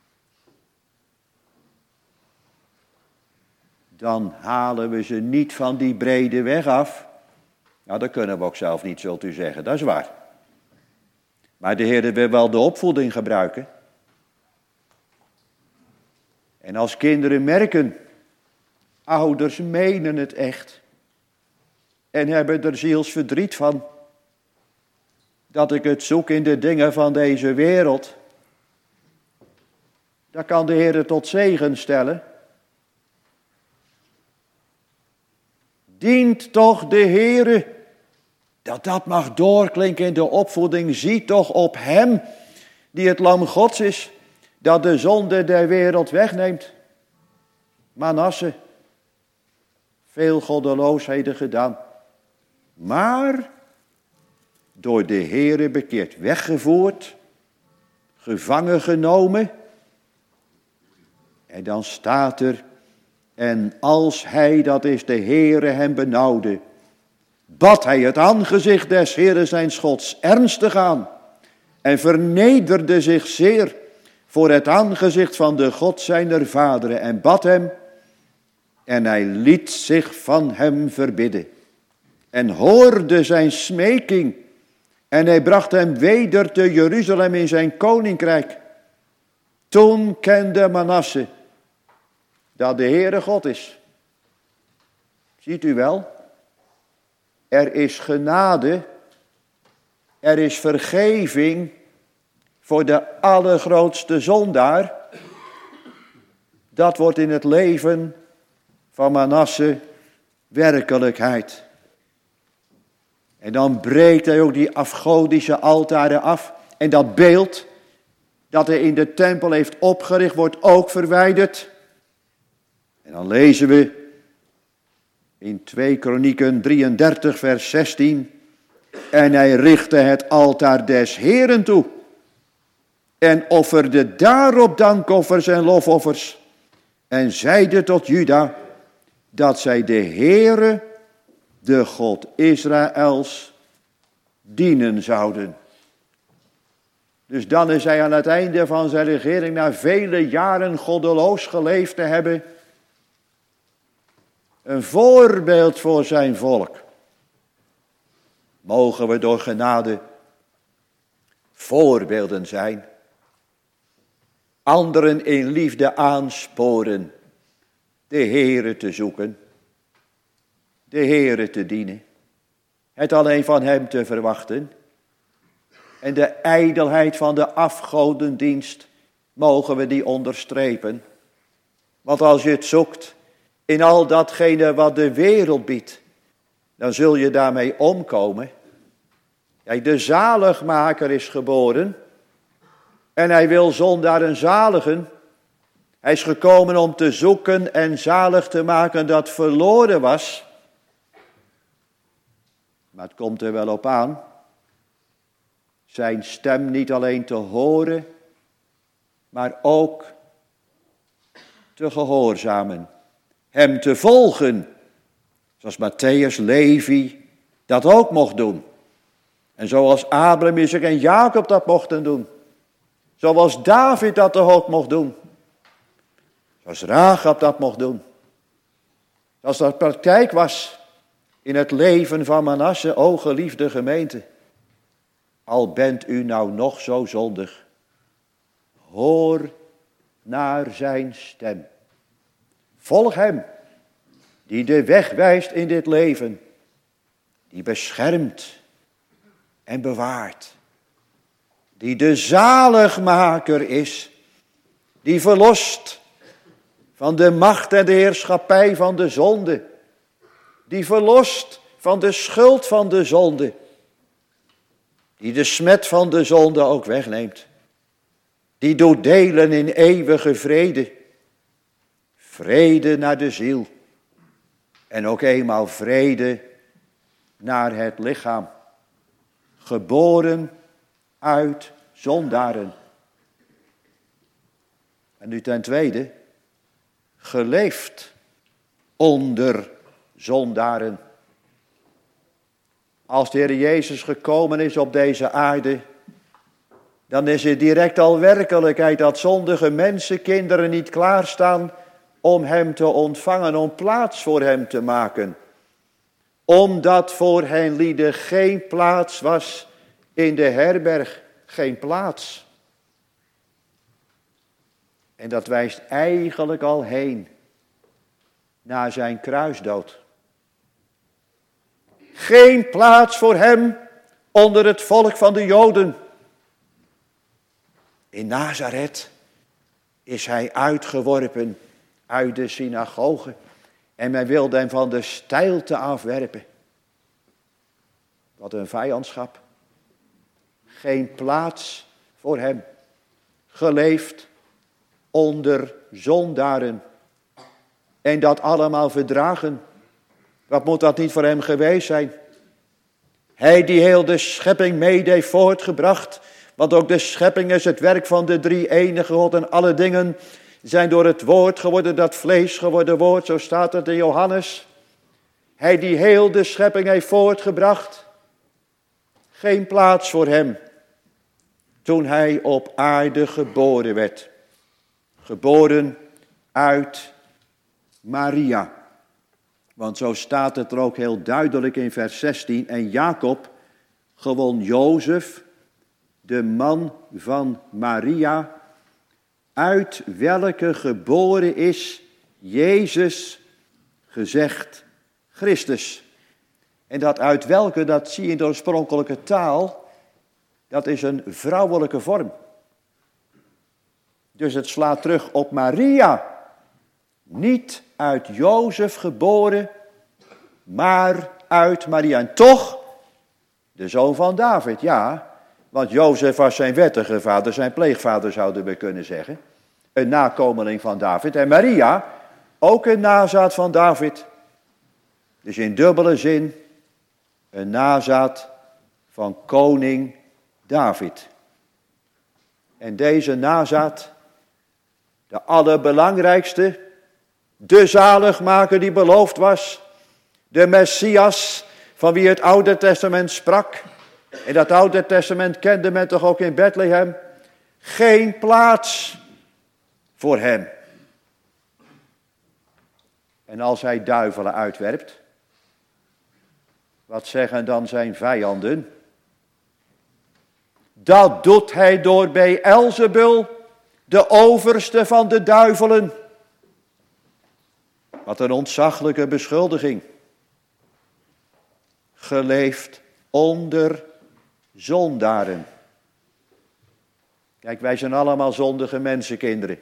Dan halen we ze niet van die brede weg af. Nou, dat kunnen we ook zelf niet, zult u zeggen, dat is waar. Maar de Heer wil wel de opvoeding gebruiken. En als kinderen merken, ouders menen het echt. En hebben er zielsverdriet van. Dat ik het zoek in de dingen van deze wereld. Dan kan de Heer het tot zegen stellen. Dient toch de Heere, dat mag doorklinken in de opvoeding. Zie toch op hem, die het lam Gods is, dat de zonde der wereld wegneemt. Manasse, veel goddeloosheden gedaan, maar door de Heere bekeerd, weggevoerd, gevangen genomen. En dan staat er, en als hij, dat is de Heere, hem benauwde, bad hij het aangezicht des Heeren zijn Gods ernstig aan en vernederde zich zeer voor het aangezicht van de God zijner vaderen en bad hem en hij liet zich van hem verbidden en hoorde zijn smeking en hij bracht hem weder te Jeruzalem in zijn koninkrijk. Toen kende Manasse dat de Heere God is. Ziet u wel? Er is genade, er is vergeving voor de allergrootste zondaar. Dat wordt in het leven van Manasse werkelijkheid. En dan breekt hij ook die afgodische altaren af. En dat beeld dat hij in de tempel heeft opgericht wordt ook verwijderd. En dan lezen we in 2 Kronieken 33 vers 16. En hij richtte het altaar des Heeren toe. En offerde daarop dankoffers en lofoffers. En zeide tot Juda dat zij de Heere, de God Israëls, dienen zouden. Dus dan is hij aan het einde van zijn regering, na vele jaren goddeloos geleefd te hebben, een voorbeeld voor zijn volk. Mogen we door genade voorbeelden zijn. Anderen in liefde aansporen de Heere te zoeken. De Heere te dienen. Het alleen van hem te verwachten. En de ijdelheid van de afgodendienst mogen we die onderstrepen. Want als je het zoekt in al datgene wat de wereld biedt, dan zul je daarmee omkomen. Kijk, de zaligmaker is geboren en hij wil zondaren zaligen. Hij is gekomen om te zoeken en zalig te maken dat verloren was. Maar het komt er wel op aan zijn stem niet alleen te horen, maar ook te gehoorzamen. Hem te volgen, zoals Matthäus, Levi dat ook mocht doen. En zoals Abraham, Isaac en Jacob dat mochten doen. Zoals David dat ook mocht doen. Zoals Rahab dat mocht doen. Zoals dat praktijk was in het leven van Manasse, o geliefde gemeente. Al bent u nou nog zo zondig. Hoor naar zijn stem. Volg hem, die de weg wijst in dit leven. Die beschermt en bewaart. Die de zaligmaker is. Die verlost van de macht en de heerschappij van de zonde. Die verlost van de schuld van de zonde. Die de smet van de zonde ook wegneemt. Die doet delen in eeuwige vrede. Vrede naar de ziel. En ook eenmaal vrede naar het lichaam. Geboren uit zondaren. En nu ten tweede. Geleefd onder zondaren. Als de Heer Jezus gekomen is op deze aarde, dan is het direct al werkelijkheid dat zondige mensenkinderen niet klaarstaan om hem te ontvangen, om plaats voor hem te maken. Omdat voor hen lieden geen plaats was in de herberg, geen plaats. En dat wijst eigenlijk al heen naar zijn kruisdood. Geen plaats voor hem onder het volk van de Joden. In Nazareth is hij uitgeworpen uit de synagoge. En men wilde hem van de steilte afwerpen. Wat een vijandschap. Geen plaats voor hem. Geleefd onder zondaren. En dat allemaal verdragen. Wat moet dat niet voor hem geweest zijn? Hij die heel de schepping mede heeft voortgebracht. Want ook de schepping is het werk van de drie-enige God. En alle dingen zijn door het woord geworden, dat vlees geworden woord. Zo staat het in Johannes. Hij die heel de schepping heeft voortgebracht. Geen plaats voor hem. Toen hij op aarde geboren werd. Geboren uit Maria. Want zo staat het er ook heel duidelijk in vers 16. En Jacob gewon Jozef, de man van Maria, uit welke geboren is Jezus, gezegd Christus. En dat uit welke, dat zie je in de oorspronkelijke taal, dat is een vrouwelijke vorm. Dus het slaat terug op Maria. Niet uit Jozef geboren, maar uit Maria. En toch, de zoon van David, ja. Want Jozef was zijn wettige vader, zijn pleegvader zouden we kunnen zeggen. Een nakomeling van David. En Maria, ook een nazaat van David. Dus in dubbele zin, een nazaat van koning David. En deze nazaat, de allerbelangrijkste, de zaligmaker die beloofd was, de Messias van wie het Oude Testament sprak. En dat Oude Testament kende men toch ook in Bethlehem. Geen plaats voor hem. En als hij duivelen uitwerpt, wat zeggen dan zijn vijanden? Dat doet hij door Beelzebul, de overste van de duivelen. Wat een ontzaglijke beschuldiging. Geleefd onder zondaren. Kijk, wij zijn allemaal zondige mensenkinderen.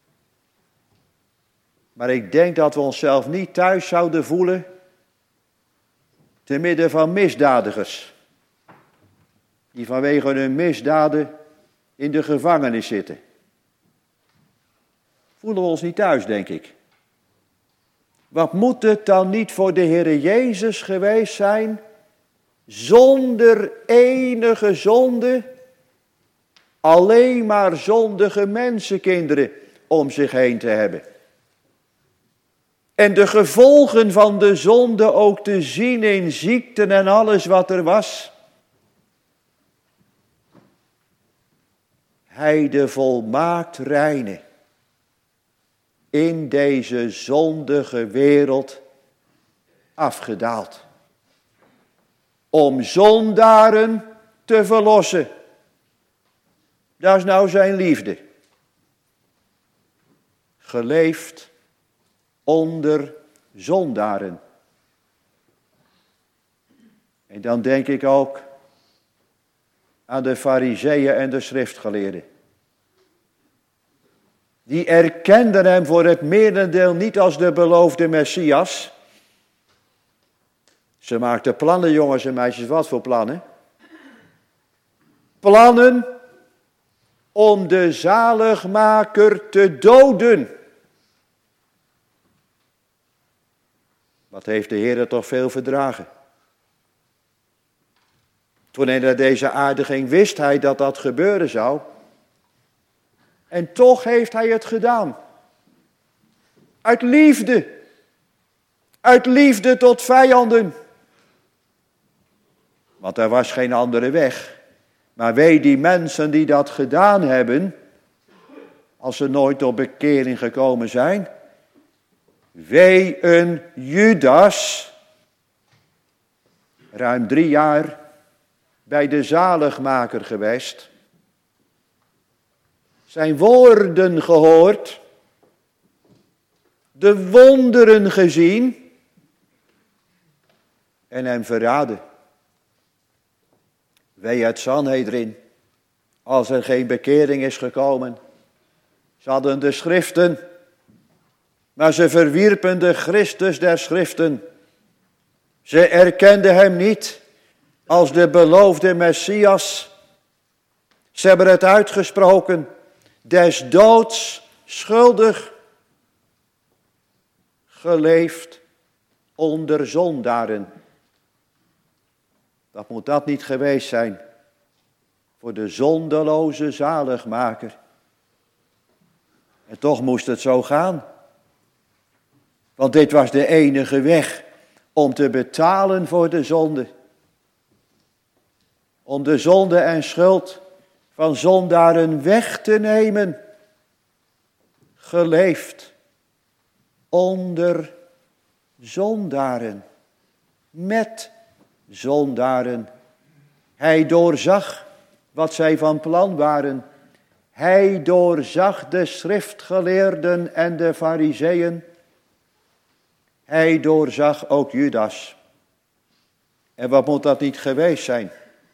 Maar ik denk dat we onszelf niet thuis zouden voelen te midden van misdadigers. Die vanwege hun misdaden in de gevangenis zitten. Voelen we ons niet thuis, denk ik. Wat moet het dan niet voor de Heere Jezus geweest zijn, zonder enige zonde, alleen maar zondige mensenkinderen om zich heen te hebben. En de gevolgen van de zonde ook te zien in ziekten en alles wat er was. hij de volmaakt reine in deze zondige wereld afgedaald. Om zondaren te verlossen. Dat is nou zijn liefde. Geleefd onder zondaren. En dan denk ik ook aan de Farizeeën en de schriftgeleerden. Die erkenden hem voor het merendeel niet als de beloofde Messias. Ze maakten plannen, jongens en meisjes. Wat voor plannen? Plannen om de zaligmaker te doden. Wat heeft de Heer toch veel verdragen? Toen hij naar deze aarde ging, wist hij dat dat gebeuren zou. En toch heeft hij het gedaan. Uit liefde. Uit liefde tot vijanden. Want er was geen andere weg. Maar wee die mensen die dat gedaan hebben, als ze nooit tot bekering gekomen zijn. Wee een Judas, ruim 3 jaar bij de zaligmaker geweest. Zijn woorden gehoord, de wonderen gezien en hem verraden. Wee het Sanhedrin, als er geen bekering is gekomen. Ze hadden de schriften, maar ze verwierpen de Christus der schriften. Ze erkenden hem niet als de beloofde Messias. Ze hebben het uitgesproken, des doods schuldig. Geleefd onder zondaren. Wat moet dat niet geweest zijn voor de zondeloze zaligmaker? En toch moest het zo gaan. Want dit was de enige weg om te betalen voor de zonde. Om de zonde en schuld van zondaren weg te nemen. Geleefd onder zondaren. Met zondaren. Hij doorzag wat zij van plan waren. Hij doorzag de schriftgeleerden en de Farizeeën. Hij doorzag ook Judas. En wat moet dat niet geweest zijn?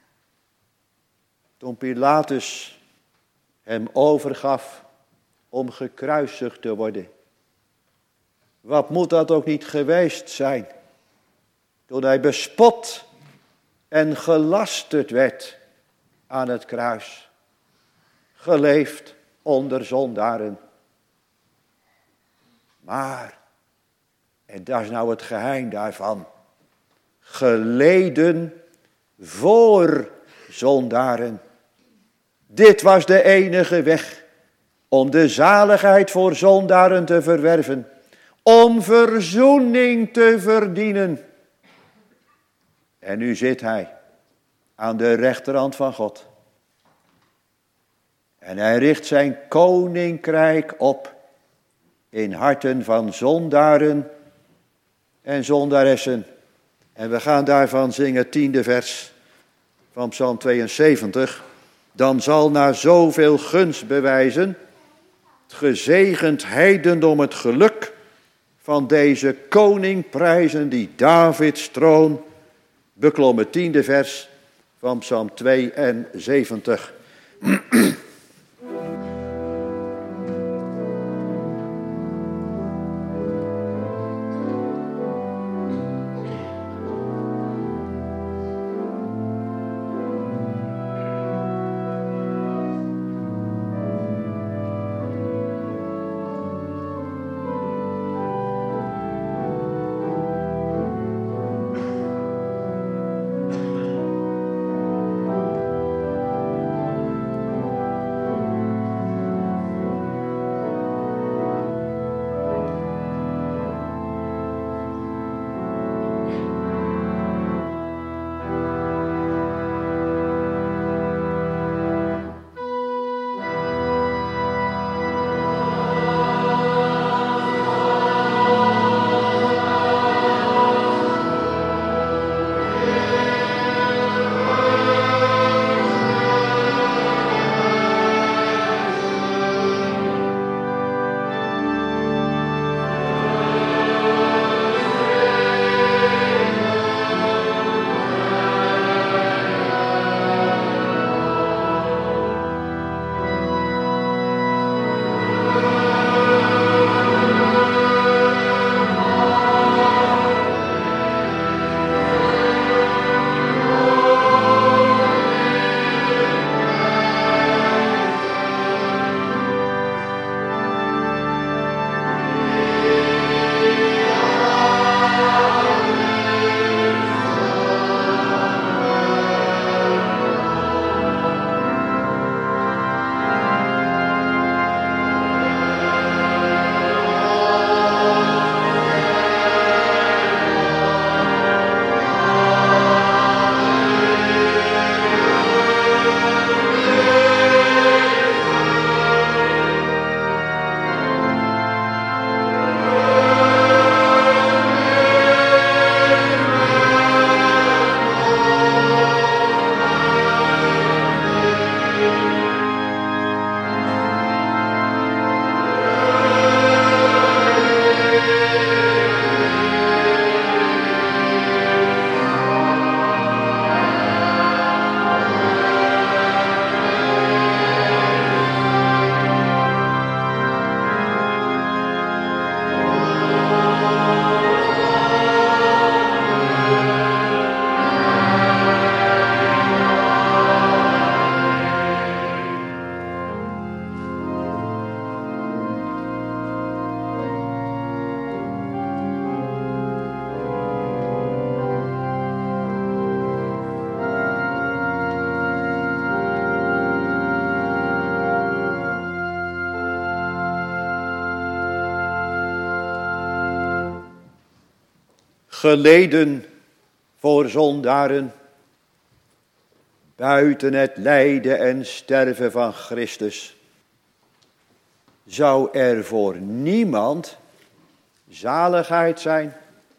Toen Pilatus hem overgaf om gekruisigd te worden. Wat moet dat ook niet geweest zijn? Toen hij bespot en gelasterd werd aan het kruis. Geleefd onder zondaren. Maar, en dat is nou het geheim daarvan. Geleden voor zondaren. Dit was de enige weg om de zaligheid voor zondaren te verwerven. Om verzoening te verdienen. En nu zit hij aan de rechterhand van God. En hij richt zijn koninkrijk op in harten van zondaren en zondaressen. En we gaan daarvan zingen 10e vers van Psalm 72. Dan zal naar zoveel gunst bewijzen het gezegend heidendom het geluk van deze koning prijzen die Davids troon beklommen. 10e vers van Psalm 72. geleden voor zondaren, buiten het lijden en sterven van Christus, zou er voor niemand zaligheid zijn.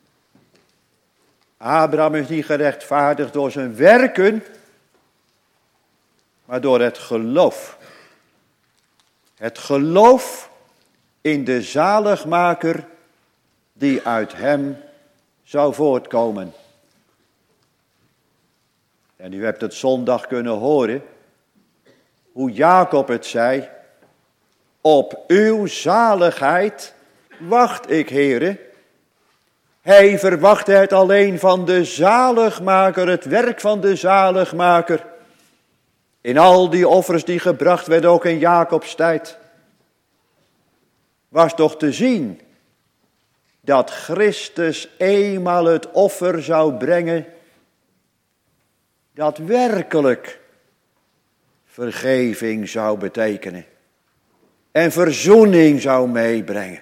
Abraham is niet gerechtvaardigd door zijn werken, maar door het geloof. Het geloof in de zaligmaker die uit hem zou voortkomen. En u hebt het zondag kunnen horen, hoe Jacob het zei. Op uw zaligheid wacht ik, Heere. Hij verwachtte het alleen van de zaligmaker, het werk van de zaligmaker. In al die offers die gebracht werden, ook in Jacobs tijd, was toch te zien dat Christus eenmaal het offer zou brengen dat werkelijk vergeving zou betekenen en verzoening zou meebrengen.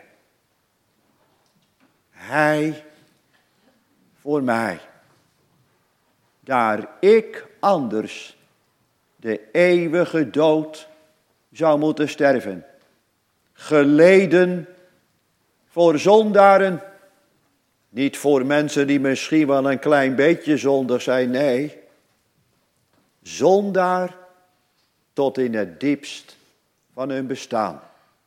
Hij voor mij, daar ik anders de eeuwige dood zou moeten sterven, geleden voor zondaren, niet voor mensen die misschien wel een klein beetje zondig zijn, nee, zondaar tot in het diepst van hun bestaan.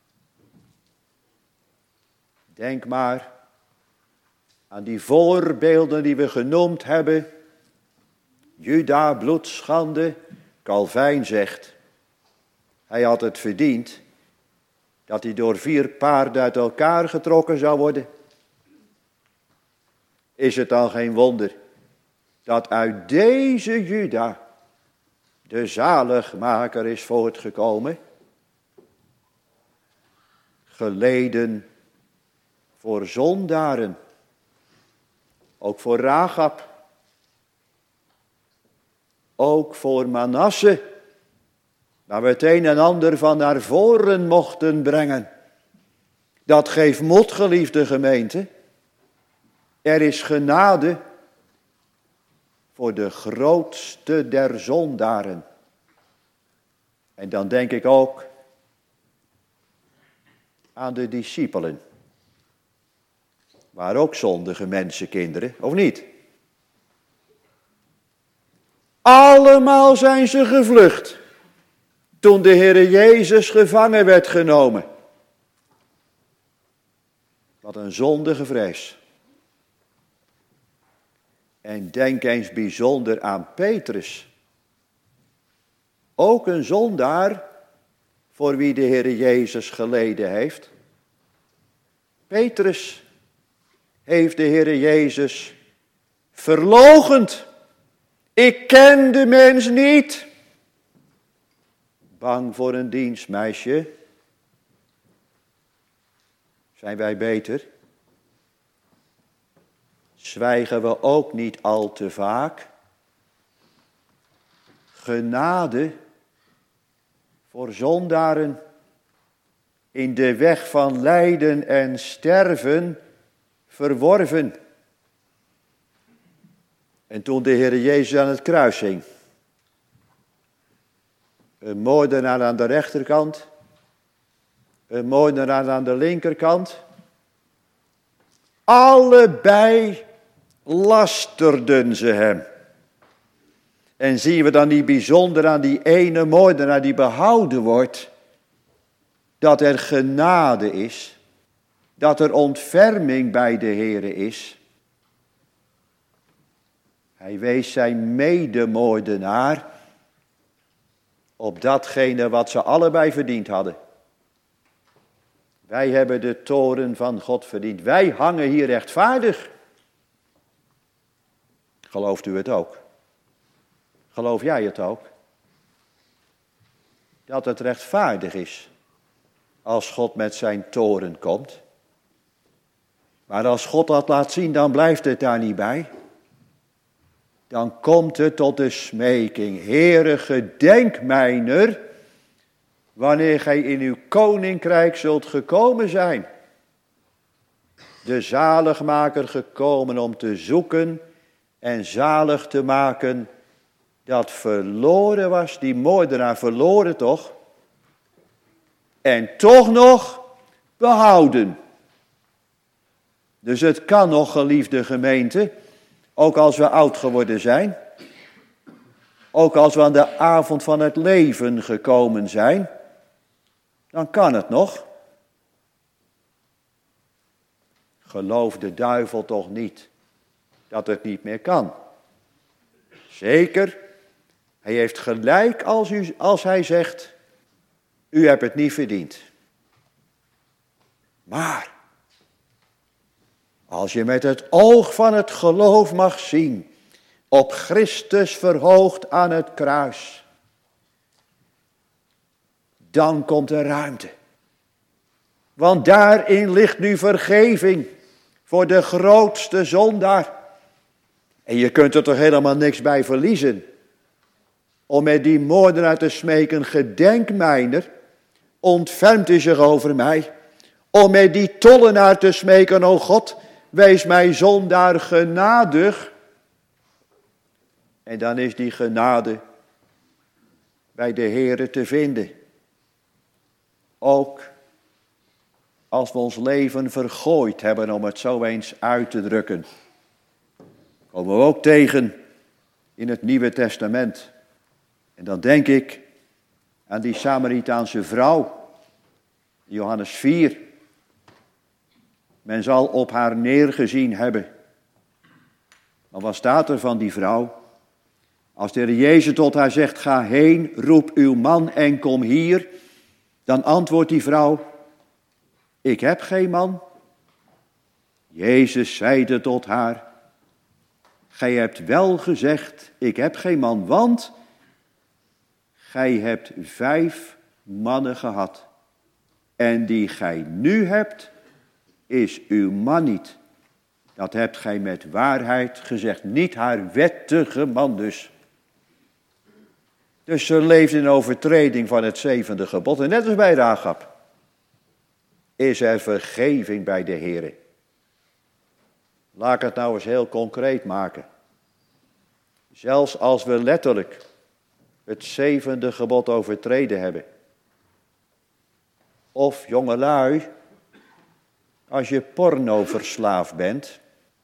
Denk maar aan die voorbeelden die we genoemd hebben. Juda, bloedschande. Calvijn zegt, hij had het verdiend dat hij door 4 paarden uit elkaar getrokken zou worden. Is het dan geen wonder dat uit deze Juda de zaligmaker is voortgekomen? Geleden voor zondaren, ook voor Rahab, ook voor Manasse, waar we het een en ander van naar voren mochten brengen. Dat geeft moed, geliefde gemeente. Er is genade voor de grootste der zondaren. En dan denk ik ook aan de discipelen. Waren ook zondige mensenkinderen, of niet? Allemaal zijn ze gevlucht toen de Heere Jezus gevangen werd genomen. Wat een zondige vrees. En denk eens bijzonder aan Petrus. Ook een zondaar voor wie de Heere Jezus geleden heeft. Petrus heeft de Heere Jezus verloochend. Ik ken de mens niet. Bang voor een dienstmeisje. Zijn wij beter? Zwijgen we ook niet al te vaak? Genade voor zondaren in de weg van lijden en sterven verworven. En toen de Heer Jezus aan het kruis hing, een moordenaar aan de rechterkant, een moordenaar aan de linkerkant, allebei lasterden ze hem. En zien we dan niet bijzonder aan die ene moordenaar die behouden wordt, dat er genade is, dat er ontferming bij de Heere is. Hij wees zijn medemoordenaar op datgene wat ze allebei verdiend hadden. Wij hebben de toorn van God verdiend. Wij hangen hier rechtvaardig. Gelooft u het ook? Geloof jij het ook? Dat het rechtvaardig is als God met zijn toorn komt. Maar als God dat laat zien, dan blijft het daar niet bij. Dan komt het tot de smeking. Heere, gedenk mijner, wanneer gij in uw koninkrijk zult gekomen zijn. de zaligmaker gekomen om te zoeken en zalig te maken dat verloren was. Die moordenaar verloren toch? En toch nog behouden. Dus het kan nog, geliefde gemeente, ook als we oud geworden zijn, ook als we aan de avond van het leven gekomen zijn, dan kan het nog. Geloof de duivel toch niet dat het niet meer kan. Zeker, hij heeft gelijk als hij zegt, u hebt het niet verdiend. Maar, als je met het oog van het geloof mag zien, op Christus verhoogd aan het kruis, dan komt er ruimte. Want daarin ligt nu vergeving voor de grootste zondaar. En je kunt er toch helemaal niks bij verliezen. Om met die moordenaar te smeken, gedenk mijner, ontfermt u zich over mij. Om met die tollenaar te smeken, o God, wees mij zondaar genadig. En dan is die genade bij de Heere te vinden. Ook als we ons leven vergooid hebben, om het zo eens uit te drukken. Komen we ook tegen in het Nieuwe Testament. En dan denk ik aan die Samaritaanse vrouw, Johannes 4. Men zal op haar neergezien hebben. Maar wat staat er van die vrouw? Als de Heer Jezus tot haar zegt, ga heen, roep uw man en kom hier. Dan antwoordt die vrouw, ik heb geen man. Jezus zeide tot haar, gij hebt wel gezegd, ik heb geen man, want gij hebt 5 mannen gehad. En die gij nu hebt, is uw man niet. Dat hebt gij met waarheid gezegd, niet haar wettige man dus. Dus ze leeft in overtreding van het 7e gebod. En net als bij Rahab is er vergeving bij de Heere. Laat ik het nou eens heel concreet maken. Zelfs als we letterlijk het 7e gebod overtreden hebben. Of jongelui, als je porno verslaafd bent,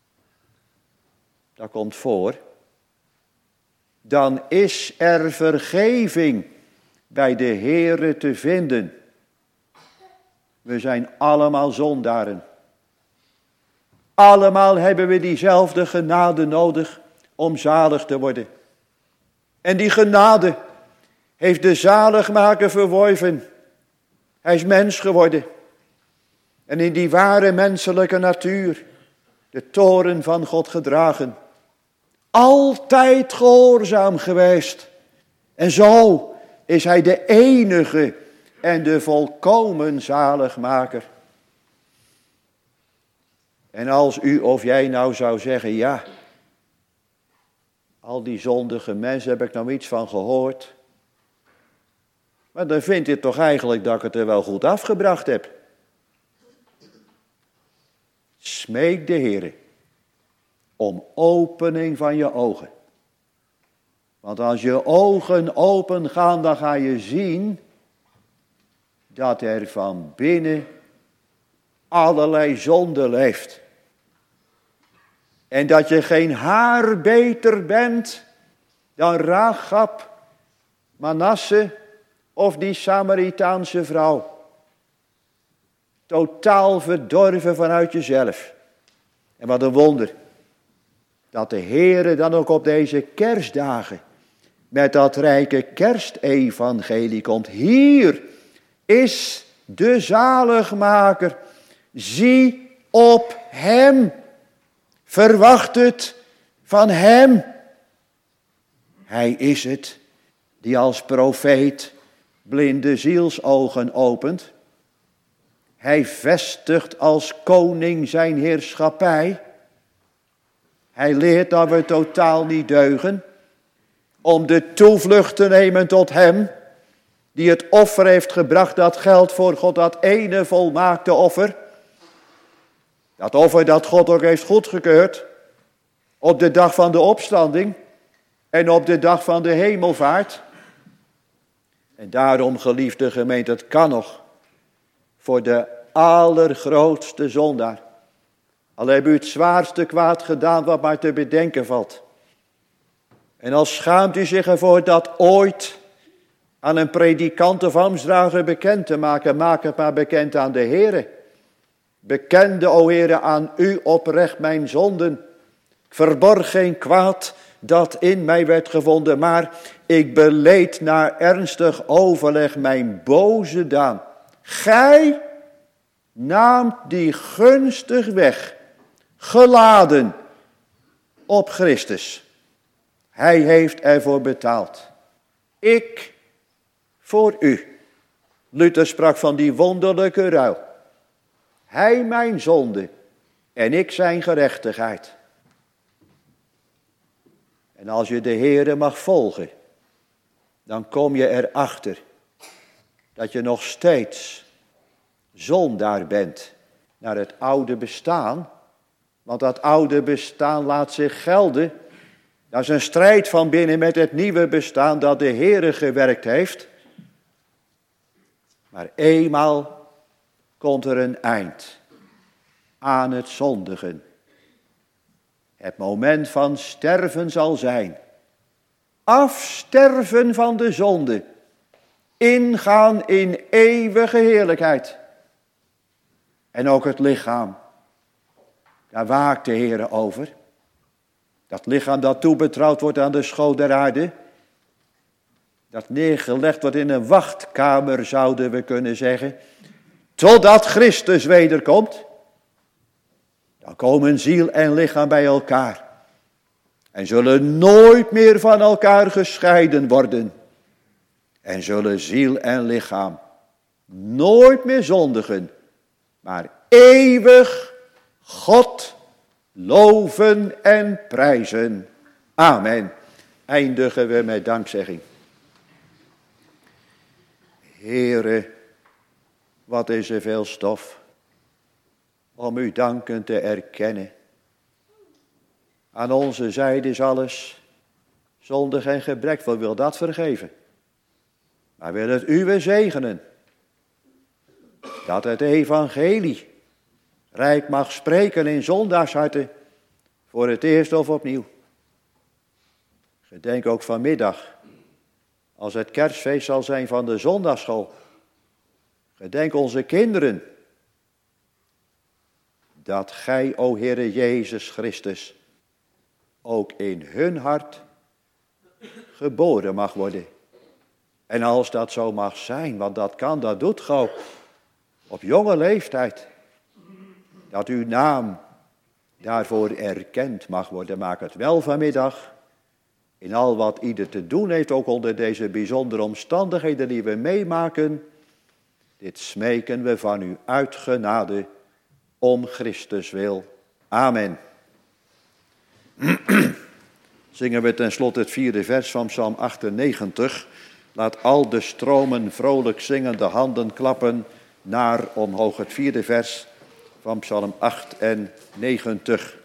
dat komt voor, dan is er vergeving bij de Heere te vinden. We zijn allemaal zondaren. Allemaal hebben we diezelfde genade nodig om zalig te worden. En die genade heeft de zaligmaker verworven. Hij is mens geworden. En in die ware menselijke natuur de toorn van God gedragen. Altijd gehoorzaam geweest. En zo is hij de enige en de volkomen zaligmaker. En als u of jij nou zou zeggen, ja, al die zondige mensen heb ik nou iets van gehoord. Maar dan vindt u toch eigenlijk dat ik het er wel goed afgebracht heb. Smeek de Heere om opening van je ogen. Want als je ogen open gaan, dan ga je zien dat er van binnen allerlei zonde leeft. En dat je geen haar beter bent dan Rahab, Manasse of die Samaritaanse vrouw. Totaal verdorven vanuit jezelf. En wat een wonder. Dat de Heere dan ook op deze kerstdagen met dat rijke kerstevangelie komt. Hier is de zaligmaker. Zie op hem. Verwacht het van hem. Hij is het die als profeet blinde zielsogen opent. Hij vestigt als koning zijn heerschappij. Hij leert dat we totaal niet deugen. Om de toevlucht te nemen tot hem. Die het offer heeft gebracht dat geldt voor God, dat ene volmaakte offer. Dat offer dat God ook heeft goedgekeurd op de dag van de opstanding en op de dag van de hemelvaart. En daarom, geliefde gemeente, het kan nog voor de allergrootste zondaar. Al heb u het zwaarste kwaad gedaan wat maar te bedenken valt. En al schaamt u zich ervoor dat ooit aan een predikant of ambtsdrager bekend te maken, maak het maar bekend aan de Heere. Bekende, o Heere, aan u oprecht mijn zonden. Ik verborg geen kwaad dat in mij werd gevonden, maar ik beleed na ernstig overleg mijn boze daan. Gij naamt die gunstig weg, geladen op Christus. Hij heeft ervoor betaald. Ik voor u. Luther sprak van die wonderlijke ruil. Hij mijn zonde en ik zijn gerechtigheid. En als je de Heere mag volgen, dan kom je erachter dat je nog steeds zondaar bent naar het oude bestaan. Want dat oude bestaan laat zich gelden. Dat is een strijd van binnen met het nieuwe bestaan dat de Heere gewerkt heeft. Maar eenmaal komt er een eind aan het zondigen. Het moment van sterven zal zijn. Afsterven van de zonde. Ingaan in eeuwige heerlijkheid. En ook het lichaam. Daar waakt de Heere over. Dat lichaam dat toebetrouwd wordt aan de schoot der aarde. Dat neergelegd wordt in een wachtkamer, zouden we kunnen zeggen. Totdat Christus wederkomt. Dan komen ziel en lichaam bij elkaar. En zullen nooit meer van elkaar gescheiden worden. En zullen ziel en lichaam nooit meer zondigen. Maar eeuwig God loven en prijzen. Amen. Eindigen we met dankzegging. Heere, wat is er veel stof om u dankend te erkennen. Aan onze zijde is alles zondig en gebrek. We wil dat vergeven. Maar wil het uwe zegenen. Dat het evangelie rijk mag spreken in zondaarsharten. Voor het eerst of opnieuw. Gedenk ook vanmiddag. Als het kerstfeest zal zijn van de zondagsschool. Gedenk onze kinderen. Dat gij, o Heere Jezus Christus, ook in hun hart geboren mag worden. En als dat zo mag zijn, want dat kan, dat doet gij op jonge leeftijd. Dat uw naam daarvoor erkend mag worden. Maak het wel vanmiddag. In al wat ieder te doen heeft, ook onder deze bijzondere omstandigheden die we meemaken. Dit smeken we van u uit genade, om Christus wil. Amen. Zingen we tenslotte het 4e vers van Psalm 98. Laat al de stromen vrolijk zingen, de handen klappen naar omhoog. Het 4e vers van Psalm 98.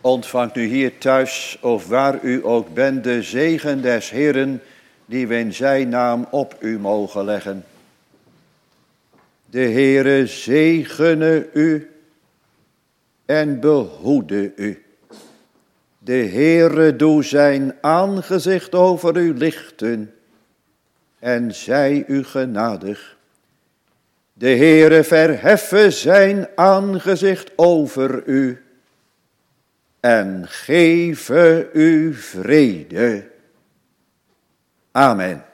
Ontvangt u hier thuis of waar u ook bent de zegen des Heeren die we in zijn naam op u mogen leggen. De Heere zegene u en behoede u. De Heere doe zijn aangezicht over u lichten en zij u genadig. De Heere verheffe zijn aangezicht over u en geven u vrede. Amen.